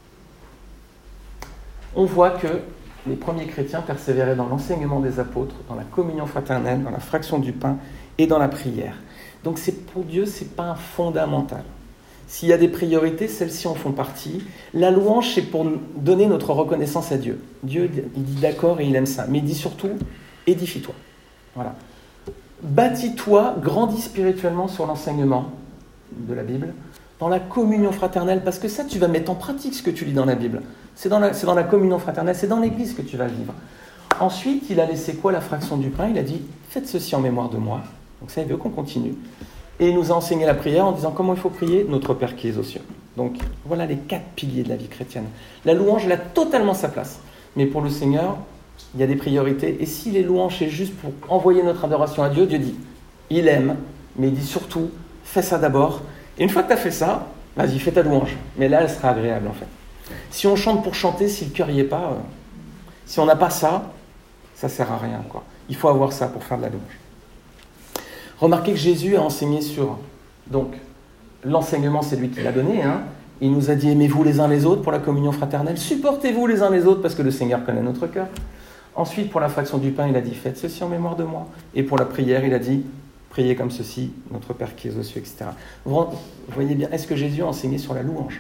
Speaker 1: on voit que les premiers chrétiens persévéraient dans l'enseignement des apôtres, dans la communion fraternelle, dans la fraction du pain et dans la prière. Donc c'est, pour Dieu, ce n'est pas un fondamental. S'il y a des priorités, celles-ci en font partie. La louange, c'est pour donner notre reconnaissance à Dieu. Dieu, il dit d'accord et il aime ça. Mais il dit surtout, édifie-toi. Voilà. Bâtis-toi, grandis spirituellement sur l'enseignement de la Bible, dans la communion fraternelle, parce que ça, tu vas mettre en pratique ce que tu lis dans la Bible. C'est dans la, c'est dans la communion fraternelle, c'est dans l'Église que tu vas le vivre. Ensuite, il a laissé quoi? La fraction du pain. Il a dit, faites ceci en mémoire de moi. Donc ça, il veut qu'on continue. Et il nous a enseigné la prière en disant comment il faut prier, notre Père qui es aux cieux. Donc voilà les quatre piliers de la vie chrétienne. La louange, elle a totalement sa place. Mais pour le Seigneur, il y a des priorités. Et si les louanges, c'est juste pour envoyer notre adoration à Dieu, Dieu dit, il aime, mais il dit surtout, fais ça d'abord. Et une fois que tu as fait ça, vas-y, fais ta louange. Mais là, elle sera agréable en fait. Si on chante pour chanter, si le cœur n'y est pas, euh, si on n'a pas ça, ça ne sert à rien, quoi. Il faut avoir ça pour faire de la louange. Remarquez que Jésus a enseigné sur... Donc, l'enseignement, c'est lui qui l'a donné. Hein. Il nous a dit, aimez-vous les uns les autres pour la communion fraternelle. Supportez-vous les uns les autres parce que le Seigneur connaît notre cœur. Ensuite, pour la fraction du pain, il a dit, faites ceci en mémoire de moi. Et pour la prière, il a dit, priez comme ceci, notre Père qui est aux cieux, et cetera. Vous voyez bien, est-ce que Jésus a enseigné sur la louange?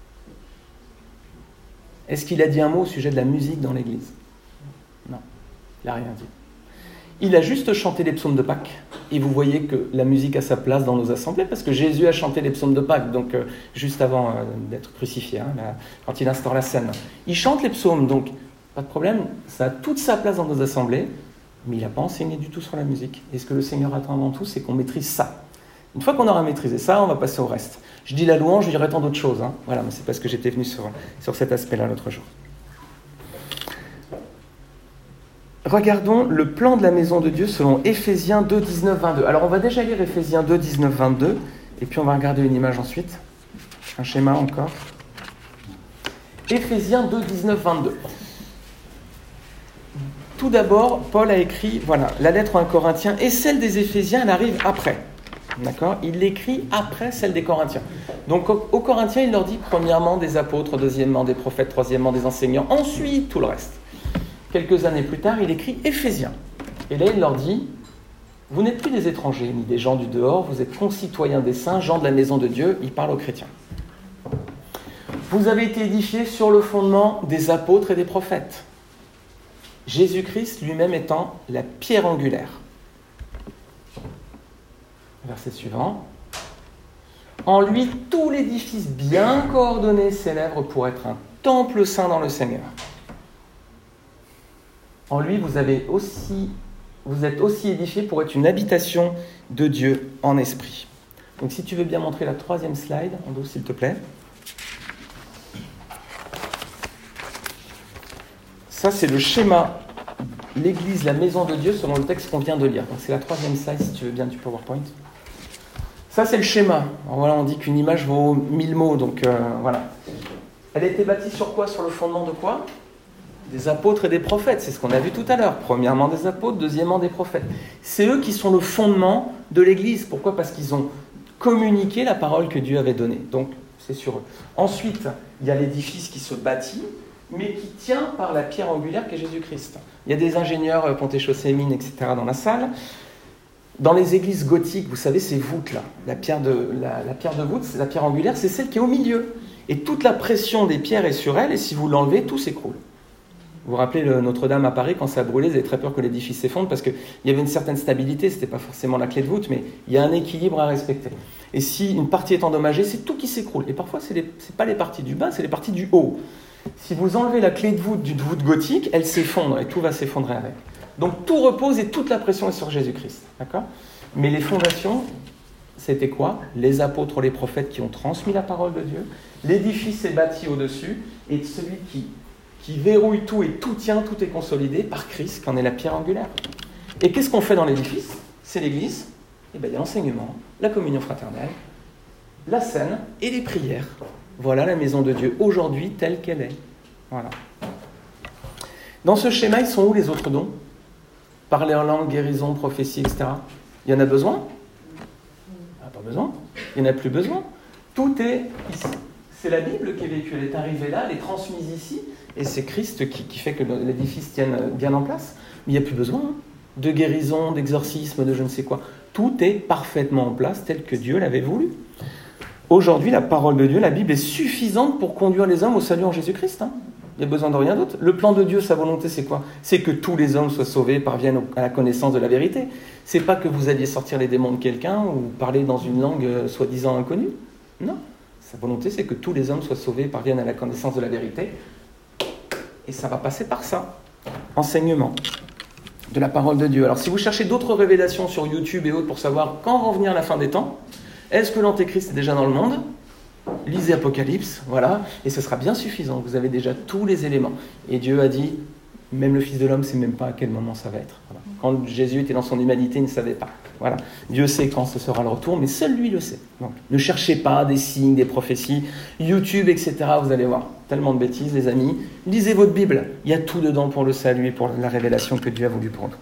Speaker 1: Est-ce qu'il a dit un mot au sujet de la musique dans l'Église? Non, il n'a rien dit. Il a juste chanté les psaumes de Pâques. Et vous voyez que la musique a sa place dans nos assemblées, parce que Jésus a chanté les psaumes de Pâques, donc euh, juste avant euh, d'être crucifié, hein, là, quand il instaure la scène. Il chante les psaumes, donc pas de problème, ça a toute sa place dans nos assemblées, mais il n'a pas enseigné du tout sur la musique. Et ce que le Seigneur attend avant tout, c'est qu'on maîtrise ça. Une fois qu'on aura maîtrisé ça, on va passer au reste. Je dis la louange, je dirais tant d'autres choses. Hein. Voilà, mais c'est parce que j'étais venu sur, sur cet aspect-là l'autre jour. Regardons le plan de la maison de Dieu selon Éphésiens deux, dix-neuf, vingt-deux. Alors on va déjà lire Éphésiens deux, dix-neuf, vingt-deux, et puis on va regarder une image ensuite. Un schéma encore. Éphésiens deux, dix-neuf, vingt-deux. Tout d'abord, Paul a écrit, voilà, la lettre aux Corinthiens, et celle des Éphésiens, elle arrive après. D'accord? Il l'écrit après celle des Corinthiens. Donc aux Corinthiens, il leur dit premièrement des apôtres, deuxièmement des prophètes, troisièmement des enseignants, ensuite tout le reste. Quelques années plus tard, il écrit Éphésiens. Et là, il leur dit, vous n'êtes plus des étrangers, ni des gens du dehors, vous êtes concitoyens des saints, gens de la maison de Dieu. Il parle aux chrétiens. Vous avez été édifiés sur le fondement des apôtres et des prophètes. Jésus-Christ lui-même étant la pierre angulaire. Verset suivant. En lui, tout l'édifice bien coordonné s'élève pour être un temple saint dans le Seigneur. En lui, vous, avez aussi, vous êtes aussi édifiés pour être une habitation de Dieu en esprit. Donc si tu veux bien montrer la troisième slide, en dos s'il te plaît. Ça, c'est le schéma, l'église, la maison de Dieu, selon le texte qu'on vient de lire. Donc c'est la troisième slide, si tu veux bien, du PowerPoint. Ça, c'est le schéma. Alors voilà, on dit qu'une image vaut mille mots, donc euh, voilà. Elle a été bâtie sur quoi? Sur le fondement de quoi? Des apôtres et des prophètes, c'est ce qu'on a vu tout à l'heure. Premièrement des apôtres, deuxièmement des prophètes. C'est eux qui sont le fondement de l'Église. Pourquoi? Parce qu'ils ont communiqué la parole que Dieu avait donnée. Donc, c'est sur eux. Ensuite, il y a l'édifice qui se bâtit, mais qui tient par la pierre angulaire qui est Jésus-Christ. Il y a des ingénieurs, Pont-et-Chaussée, Mines, et cetera dans la salle. Dans les églises gothiques, vous savez, ces voûtes-là, la pierre de, la, la pierre de voûte, la pierre angulaire, c'est celle qui est au milieu. Et toute la pression des pierres est sur elle, et si vous l'enlevez, tout s'écroule. Vous vous rappelez le Notre-Dame à Paris, quand ça a brûlé, vous avez très peur que l'édifice s'effondre, parce qu'il y avait une certaine stabilité, ce n'était pas forcément la clé de voûte, mais il y a un équilibre à respecter. Et si une partie est endommagée, c'est tout qui s'écroule. Et parfois, ce n'est pas les parties du bas, c'est les parties du haut. Si vous enlevez la clé de voûte d'une voûte gothique, elle s'effondre, et tout va s'effondrer avec. Donc tout repose et toute la pression est sur Jésus-Christ. D'accord ? Mais les fondations, c'était quoi ? Les apôtres, les prophètes qui ont transmis la parole de Dieu. L'édifice est bâti au-dessus, et celui qui, qui verrouille tout et tout tient, tout est consolidé par Christ, qui en est la pierre angulaire. Et qu'est-ce qu'on fait dans l'édifice ? C'est l'Église. Et bien, il y a l'enseignement, la communion fraternelle, la scène et les prières. Voilà la maison de Dieu aujourd'hui telle qu'elle est. Voilà. Dans ce schéma, ils sont où les autres dons ? Parler en langue, guérison, prophétie, et cetera. Il y en a besoin ? Ah, pas besoin. Il n'y en a plus besoin. Tout est ici. C'est la Bible qui est vécue. Elle est arrivée là, elle est transmise ici. Et c'est Christ qui, qui fait que l'édifice tienne bien en place. Mais il n'y a plus besoin hein, de guérison, d'exorcisme, de je ne sais quoi. Tout est parfaitement en place tel que Dieu l'avait voulu. Aujourd'hui, la parole de Dieu, la Bible, est suffisante pour conduire les hommes au salut en Jésus-Christ. Hein. Il n'y a besoin de rien d'autre. Le plan de Dieu, sa volonté, c'est quoi ? C'est que tous les hommes soient sauvés, parviennent à la connaissance de la vérité. C'est pas que vous alliez sortir les démons de quelqu'un ou parler dans une langue euh, soi-disant inconnue. Non. Sa volonté, c'est que tous les hommes soient sauvés, parviennent à la connaissance de la vérité. Et ça va passer par ça. Enseignement de la parole de Dieu. Alors, si vous cherchez d'autres révélations sur YouTube et autres pour savoir quand va venir la fin des temps, est-ce que l'Antéchrist est déjà dans le monde ? Lisez Apocalypse, voilà, et ce sera bien suffisant. Vous avez déjà tous les éléments. Et Dieu a dit, même le Fils de l'homme ne sait même pas à quel moment ça va être. Voilà. Quand Jésus était dans son humanité, il ne savait pas. Voilà. Dieu sait quand ce sera le retour, mais seul lui le sait. Donc, ne cherchez pas des signes, des prophéties, YouTube, et cetera. Vous allez voir tellement de bêtises, les amis. Lisez votre Bible. Il y a tout dedans pour le salut et pour la révélation que Dieu a voulu pour nous.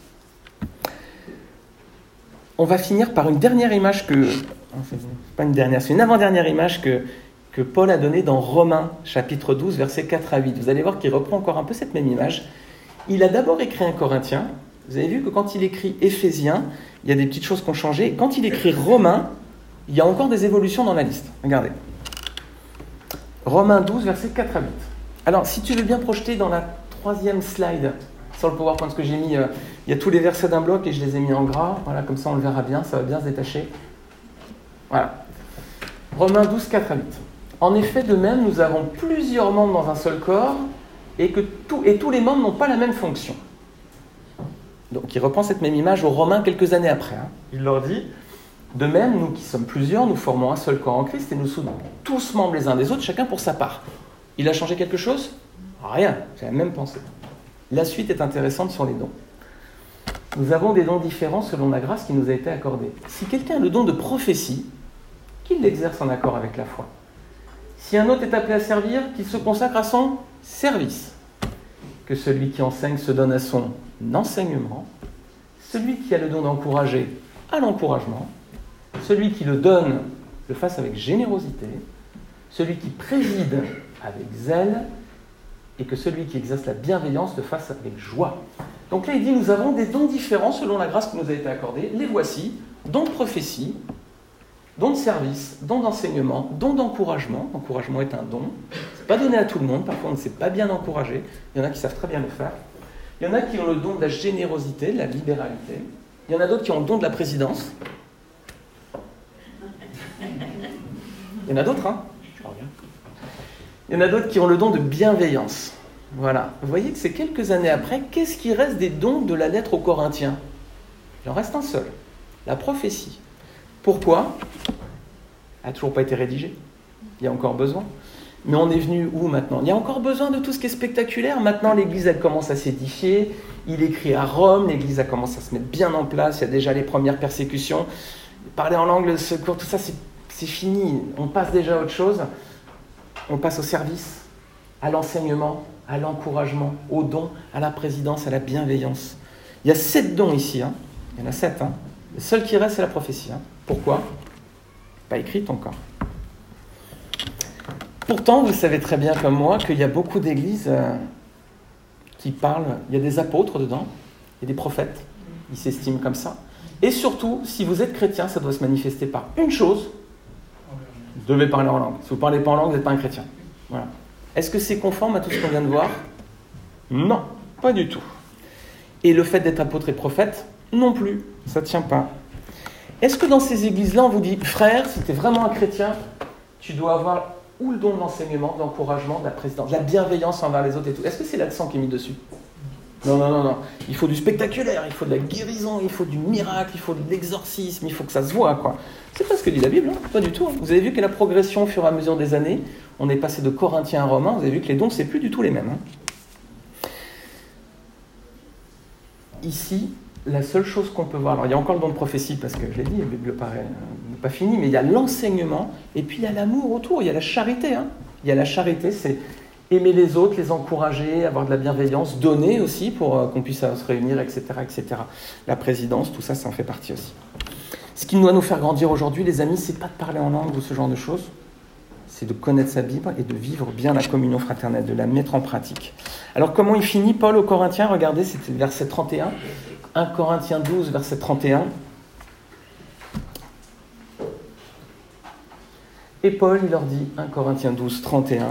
Speaker 1: On va finir par une dernière image que... C'est pas une dernière, c'est une avant-dernière image que, que Paul a donnée dans Romains, chapitre douze, versets quatre à huit. Vous allez voir qu'il reprend encore un peu cette même image. Il a d'abord écrit un Corinthien. Vous avez vu que quand il écrit Éphésiens, il y a des petites choses qui ont changé. Et quand il écrit Romains, il y a encore des évolutions dans la liste. Regardez. Romains douze, versets quatre à huit. Alors, si tu veux bien projeter dans la troisième slide, sur le PowerPoint, ce que j'ai mis, euh, il y a tous les versets d'un bloc et je les ai mis en gras. Voilà, comme ça on le verra bien, ça va bien se détacher. Voilà. Romains douze, quatre à huit. En effet, de même, nous avons plusieurs membres dans un seul corps et, que tout, et tous les membres n'ont pas la même fonction. Donc, il reprend cette même image aux Romains quelques années après. Hein. Il leur dit, de même, nous qui sommes plusieurs, nous formons un seul corps en Christ et nous sommes tous membres les uns des autres, chacun pour sa part. Il a changé quelque chose ? Rien, c'est la même pensée. La suite est intéressante sur les dons. Nous avons des dons différents selon la grâce qui nous a été accordée. Si quelqu'un a le don de prophétie, qu'il l'exerce en accord avec la foi. Si un autre est appelé à servir, qu'il se consacre à son service. Que celui qui enseigne se donne à son enseignement. Celui qui a le don d'encourager, à l'encouragement. Celui qui le donne, le fasse avec générosité. Celui qui préside avec zèle. Et que celui qui exerce la bienveillance le fasse avec joie. Donc là, il dit, nous avons des dons différents selon la grâce qui nous a été accordée. Les voici, dons de prophétie, dons de service, dons d'enseignement, dons d'encouragement. L'encouragement est un don. Ce n'est pas donné à tout le monde. Parfois, on ne sait pas bien encourager. Il y en a qui savent très bien le faire. Il y en a qui ont le don de la générosité, de la libéralité. Il y en a d'autres qui ont le don de la présidence. Il y en a d'autres, hein ? Il y en a d'autres qui ont le don de bienveillance. Voilà. Vous voyez que c'est quelques années après, qu'est-ce qui reste des dons de la lettre aux Corinthiens ? Il en reste un seul, la prophétie. Pourquoi ? Elle n'a toujours pas été rédigée. Il y a encore besoin. Mais on est venu où maintenant ? Il y a encore besoin de tout ce qui est spectaculaire. Maintenant, l'Église, elle commence à s'édifier. Il écrit à Rome. L'Église, elle commence à se mettre bien en place. Il y a déjà les premières persécutions. Parler en langue, le secours, tout ça, c'est, c'est fini. On passe déjà à autre chose. On passe au service, à l'enseignement, à l'encouragement, au don, à la présidence, à la bienveillance. Il y a sept dons ici. Hein. Il y en a sept. Hein. Le seul qui reste, c'est la prophétie. Hein. Pourquoi ? Pas écrite encore. Pourtant, vous savez très bien comme moi qu'il y a beaucoup d'églises euh, qui parlent, il y a des apôtres dedans, il y a des prophètes, ils s'estiment comme ça. Et surtout, si vous êtes chrétien, ça doit se manifester par une chose, vous devez parler en langue. Si vous ne parlez pas en langue, vous n'êtes pas un chrétien. Voilà. Est-ce que c'est conforme à tout ce qu'on vient de voir ? Non, pas du tout. Et le fait d'être apôtre et prophète, non plus, ça ne tient pas. Est-ce que dans ces églises-là, on vous dit, frère, si tu es vraiment un chrétien, tu dois avoir ou le don de l'enseignement, de l'encouragement, de la présidence, de la bienveillance envers les autres et tout. Est-ce que c'est l'accent qui est mis dessus ? Non, non, non, non. Il faut du spectaculaire, il faut de la guérison, il faut du miracle, il faut de l'exorcisme, il faut que ça se voit, quoi. C'est pas ce que dit la Bible, hein, pas du tout. Vous avez vu que la progression au fur et à mesure des années, on est passé de Corinthiens à Romains, vous avez vu que les dons, c'est plus du tout les mêmes. Hein. Ici, la seule chose qu'on peut voir, alors il y a encore le don de prophétie, parce que je l'ai dit, la Bible paraît euh, n'est pas finie, mais il y a l'enseignement, et puis il y a l'amour autour, il y a la charité. Hein. Il y a la charité, c'est aimer les autres, les encourager, avoir de la bienveillance, donner aussi pour euh, qu'on puisse euh, se réunir, et cetera, et cetera. La présidence, tout ça, ça en fait partie aussi. Ce qui doit nous faire grandir aujourd'hui, les amis, c'est pas de parler en langue ou ce genre de choses, c'est de connaître sa Bible et de vivre bien la communion fraternelle, de la mettre en pratique. Alors comment il finit, Paul, aux Corinthiens ? Regardez, c'était le verset trente et un. un Corinthiens douze, verset trente et un. Et Paul, il leur dit, un Corinthiens douze, trente et un.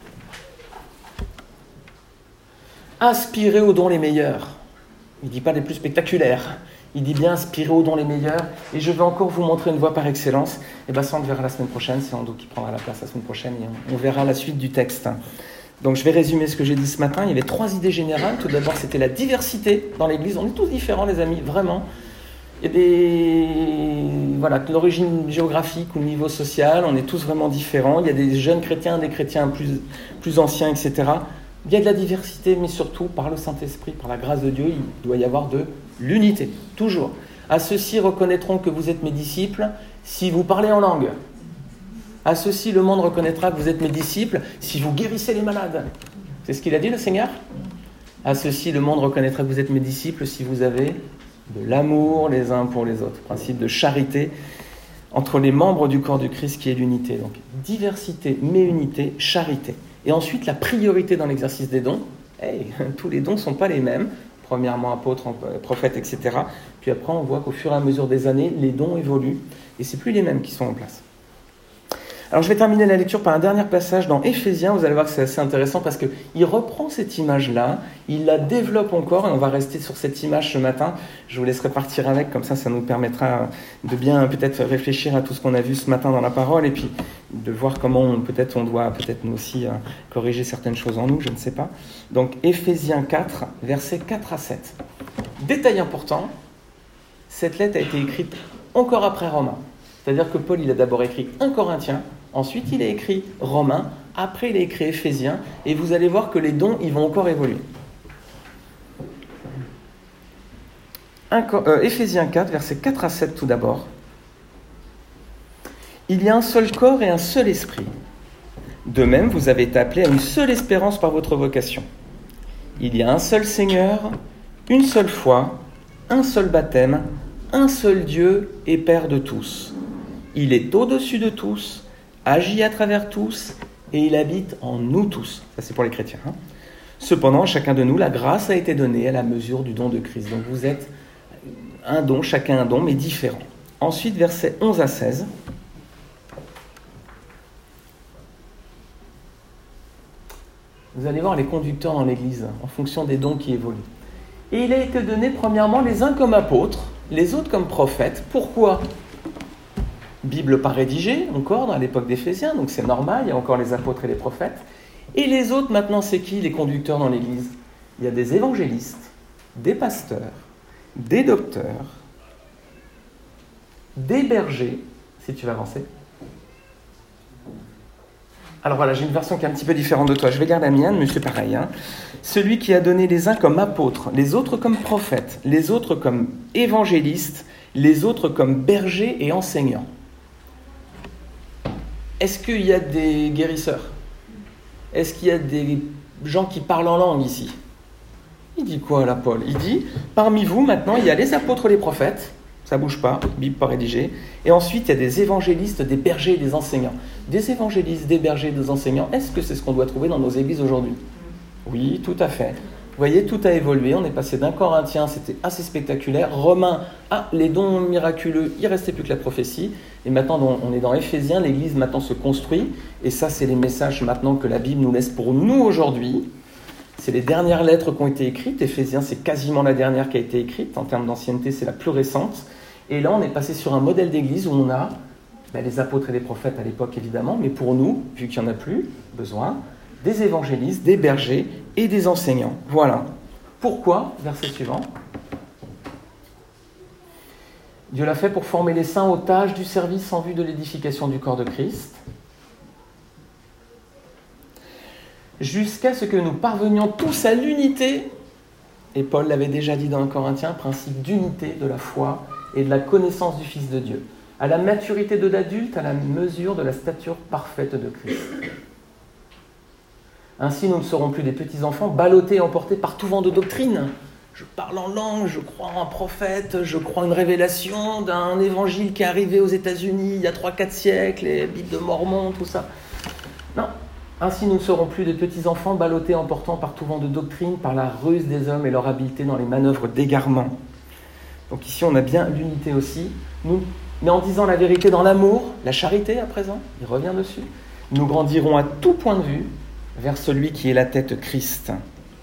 Speaker 1: Aspirez aux dons les meilleurs. Il ne dit pas les plus spectaculaires. Il dit bien aspirez aux dons les meilleurs. Et je vais encore vous montrer une voie par excellence. Et bien ça, on le verra la semaine prochaine. C'est Ando qui prendra la place la semaine prochaine. Et on, on verra la suite du texte. Donc je vais résumer ce que j'ai dit ce matin. Il y avait trois idées générales. Tout d'abord, c'était la diversité dans l'Église. On est tous différents, les amis, vraiment. Il y a des... Voilà, de l'origine géographique ou le niveau social, on est tous vraiment différents. Il y a des jeunes chrétiens, des chrétiens plus, plus anciens, et cetera. Il y a de la diversité, mais surtout, par le Saint-Esprit, par la grâce de Dieu, il doit y avoir de l'unité, toujours. À ceux-ci reconnaîtront que vous êtes mes disciples si vous parlez en langue. À ceux-ci, le monde reconnaîtra que vous êtes mes disciples si vous guérissez les malades. C'est ce qu'il a dit, le Seigneur ? À ceux-ci, le monde reconnaîtra que vous êtes mes disciples si vous avez de l'amour les uns pour les autres. Principe de charité entre les membres du corps du Christ qui est l'unité. Donc, diversité, mais unité, charité. Et ensuite, la priorité dans l'exercice des dons. Hey, tous les dons ne sont pas les mêmes. Premièrement, apôtres, prophètes, et cetera. Puis après, on voit qu'au fur et à mesure des années, les dons évoluent. Et ce n'est plus les mêmes qui sont en place. Alors, je vais terminer la lecture par un dernier passage dans Éphésiens. Vous allez voir que c'est assez intéressant parce qu'il reprend cette image-là, il la développe encore, et on va rester sur cette image ce matin. Je vous laisserai partir avec, comme ça, ça nous permettra de bien peut-être réfléchir à tout ce qu'on a vu ce matin dans la parole, et puis de voir comment on, peut-être on doit, peut-être nous aussi, euh, corriger certaines choses en nous, je ne sais pas. Donc, Éphésiens quatre, versets quatre à sept. Détail important, cette lettre a été écrite encore après Romains. C'est-à-dire que Paul, il a d'abord écrit un Corinthien, ensuite il a écrit Romains, après il a écrit Éphésiens, et vous allez voir que les dons, ils vont encore évoluer. Un, euh, Éphésiens quatre, versets quatre à sept tout d'abord. Il y a un seul corps et un seul esprit. De même, vous avez été appelés à une seule espérance par votre vocation. Il y a un seul Seigneur, une seule foi, un seul baptême, un seul Dieu et Père de tous. Il est au-dessus de tous, agit à travers tous, et il habite en nous tous. Ça, c'est pour les chrétiens. Hein. Cependant, à chacun de nous, la grâce a été donnée à la mesure du don de Christ. Donc vous êtes un don, chacun un don, mais différent. Ensuite, versets onze à seize. Vous allez voir les conducteurs dans l'Église, en fonction des dons qui évoluent. Et il a été donné, premièrement, les uns comme apôtres, les autres comme prophètes. Pourquoi ? Bible pas rédigée, encore, à l'époque d'Éphésiens, donc c'est normal, il y a encore les apôtres et les prophètes. Et les autres, maintenant, c'est qui, les conducteurs dans l'Église ? Il y a des évangélistes, des pasteurs, des docteurs, des bergers, si tu veux avancer. Alors voilà, j'ai une version qui est un petit peu différente de toi. Je vais garder la mienne, mais c'est pareil. Hein. Celui qui a donné les uns comme apôtres, les autres comme prophètes, les autres comme évangélistes, les autres comme bergers et enseignants. Est-ce qu'il y a des guérisseurs ? Est-ce qu'il y a des gens qui parlent en langue ici ? Il dit quoi là, Paul ? Il dit, parmi vous maintenant, il y a les apôtres et les prophètes. ça ne bouge pas, Bible pas rédigée. Et ensuite, il y a des évangélistes, des bergers et des enseignants. Des évangélistes, des bergers, des enseignants, est-ce que c'est ce qu'on doit trouver dans nos églises aujourd'hui ? Oui, tout à fait. Vous voyez, tout a évolué. On est passé d'un Corinthien, c'était assez spectaculaire. Romains, ah, les dons miraculeux, il ne restait plus que la prophétie. Et maintenant, on est dans Éphésiens, l'Église maintenant se construit. Et ça, c'est les messages maintenant que la Bible nous laisse pour nous aujourd'hui. C'est les dernières lettres qui ont été écrites. Éphésiens, c'est quasiment la dernière qui a été écrite. En termes d'ancienneté, c'est la plus récente. Et là, on est passé sur un modèle d'église où on a ben, les apôtres et les prophètes à l'époque, évidemment, mais pour nous, vu qu'il n'y en a plus besoin, des évangélistes, des bergers et des enseignants. Voilà. Pourquoi ? Verset suivant. Dieu l'a fait pour former les saints aux tâches du service en vue de l'édification du corps de Christ, jusqu'à ce que nous parvenions tous à l'unité, et Paul l'avait déjà dit dans un Corinthien, principe d'unité de la foi et de la connaissance du Fils de Dieu, à la maturité de l'adulte, à la mesure de la stature parfaite de Christ. Ainsi, nous ne serons plus des petits-enfants ballottés et emportés par tout vent de doctrine. Je parle en langue, je crois en un prophète, je crois en une révélation d'un évangile qui est arrivé aux États-Unis il y a trois quatre siècles, les Bibles de Mormon, tout ça. Non. Ainsi, nous ne serons plus des petits-enfants ballottés emportant par tout vent de doctrine, par la ruse des hommes et leur habileté dans les manœuvres d'égarement. Donc ici, on a bien l'unité aussi. Nous, mais en disant la vérité dans l'amour, la charité à présent, il revient dessus, nous grandirons à tout point de vue vers celui qui est la tête Christ.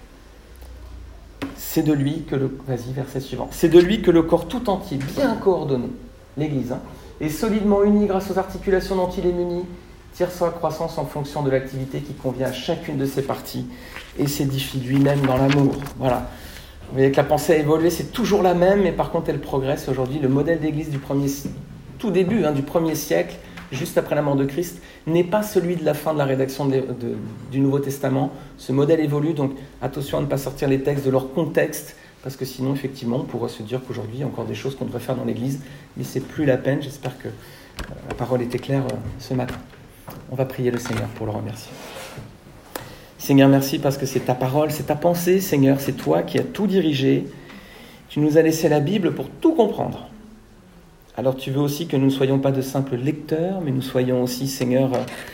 Speaker 1: C'est de lui que le... Vas-y, verset suivant. C'est de lui que le corps tout entier, bien coordonné, l'Église, hein, est solidement uni grâce aux articulations dont il est muni, tire sa croissance en fonction de l'activité qui convient à chacune de ses parties et s'édifie lui-même dans l'amour. Voilà. Vous voyez que la pensée a évolué, c'est toujours la même, mais par contre elle progresse. Aujourd'hui, le modèle d'église du premier, tout début hein, du premier siècle, juste après la mort de Christ, n'est pas celui de la fin de la rédaction de, de, du Nouveau Testament. Ce modèle évolue, donc attention à ne pas sortir les textes de leur contexte, parce que sinon, effectivement, on pourrait se dire qu'aujourd'hui, il y a encore des choses qu'on devrait faire dans l'église, mais c'est plus la peine. J'espère que euh, la parole était claire euh, ce matin. On va prier le Seigneur pour le remercier. Seigneur, merci parce que c'est ta parole, c'est ta pensée, Seigneur, c'est toi qui as tout dirigé. Tu nous as laissé la Bible pour tout comprendre. Alors tu veux aussi que nous ne soyons pas de simples lecteurs, mais nous soyons aussi, Seigneur,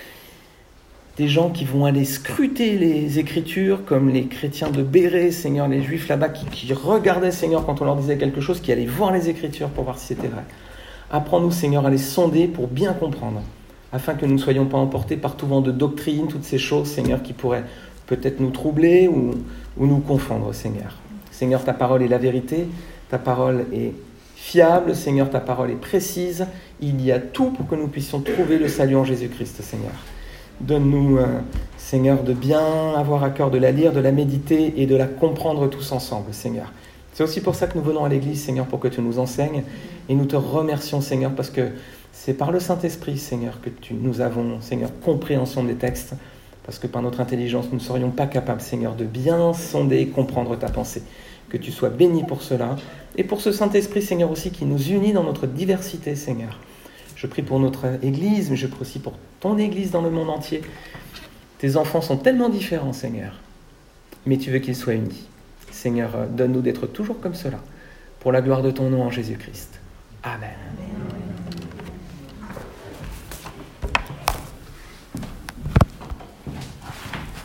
Speaker 1: des gens qui vont aller scruter les Écritures, comme les chrétiens de Béret, Seigneur, les Juifs là-bas, qui, qui regardaient, Seigneur, quand on leur disait quelque chose, qui allaient voir les Écritures pour voir si c'était vrai. Apprends-nous, Seigneur, à les sonder pour bien comprendre, afin que nous ne soyons pas emportés par tout vent de doctrine, toutes ces choses, Seigneur, qui pourraient peut-être nous troubler ou, ou nous confondre, Seigneur. Seigneur, ta parole est la vérité, ta parole est fiable, Seigneur, ta parole est précise. Il y a tout pour que nous puissions trouver le salut en Jésus-Christ, Seigneur. Donne-nous, euh, Seigneur, de bien avoir à cœur de la lire, de la méditer et de la comprendre tous ensemble, Seigneur. C'est aussi pour ça que nous venons à l'église, Seigneur, pour que tu nous enseignes. Et nous te remercions, Seigneur, parce que c'est par le Saint-Esprit, Seigneur, que tu, nous avons, Seigneur, compréhension des textes, parce que par notre intelligence, nous ne serions pas capables, Seigneur, de bien sonder et comprendre ta pensée. Que tu sois béni pour cela, et pour ce Saint-Esprit, Seigneur, aussi, qui nous unit dans notre diversité, Seigneur. Je prie pour notre Église, mais je prie aussi pour ton Église dans le monde entier. Tes enfants sont tellement différents, Seigneur, mais tu veux qu'ils soient unis. Seigneur, donne-nous d'être toujours comme cela, pour la gloire de ton nom en Jésus-Christ. Amen.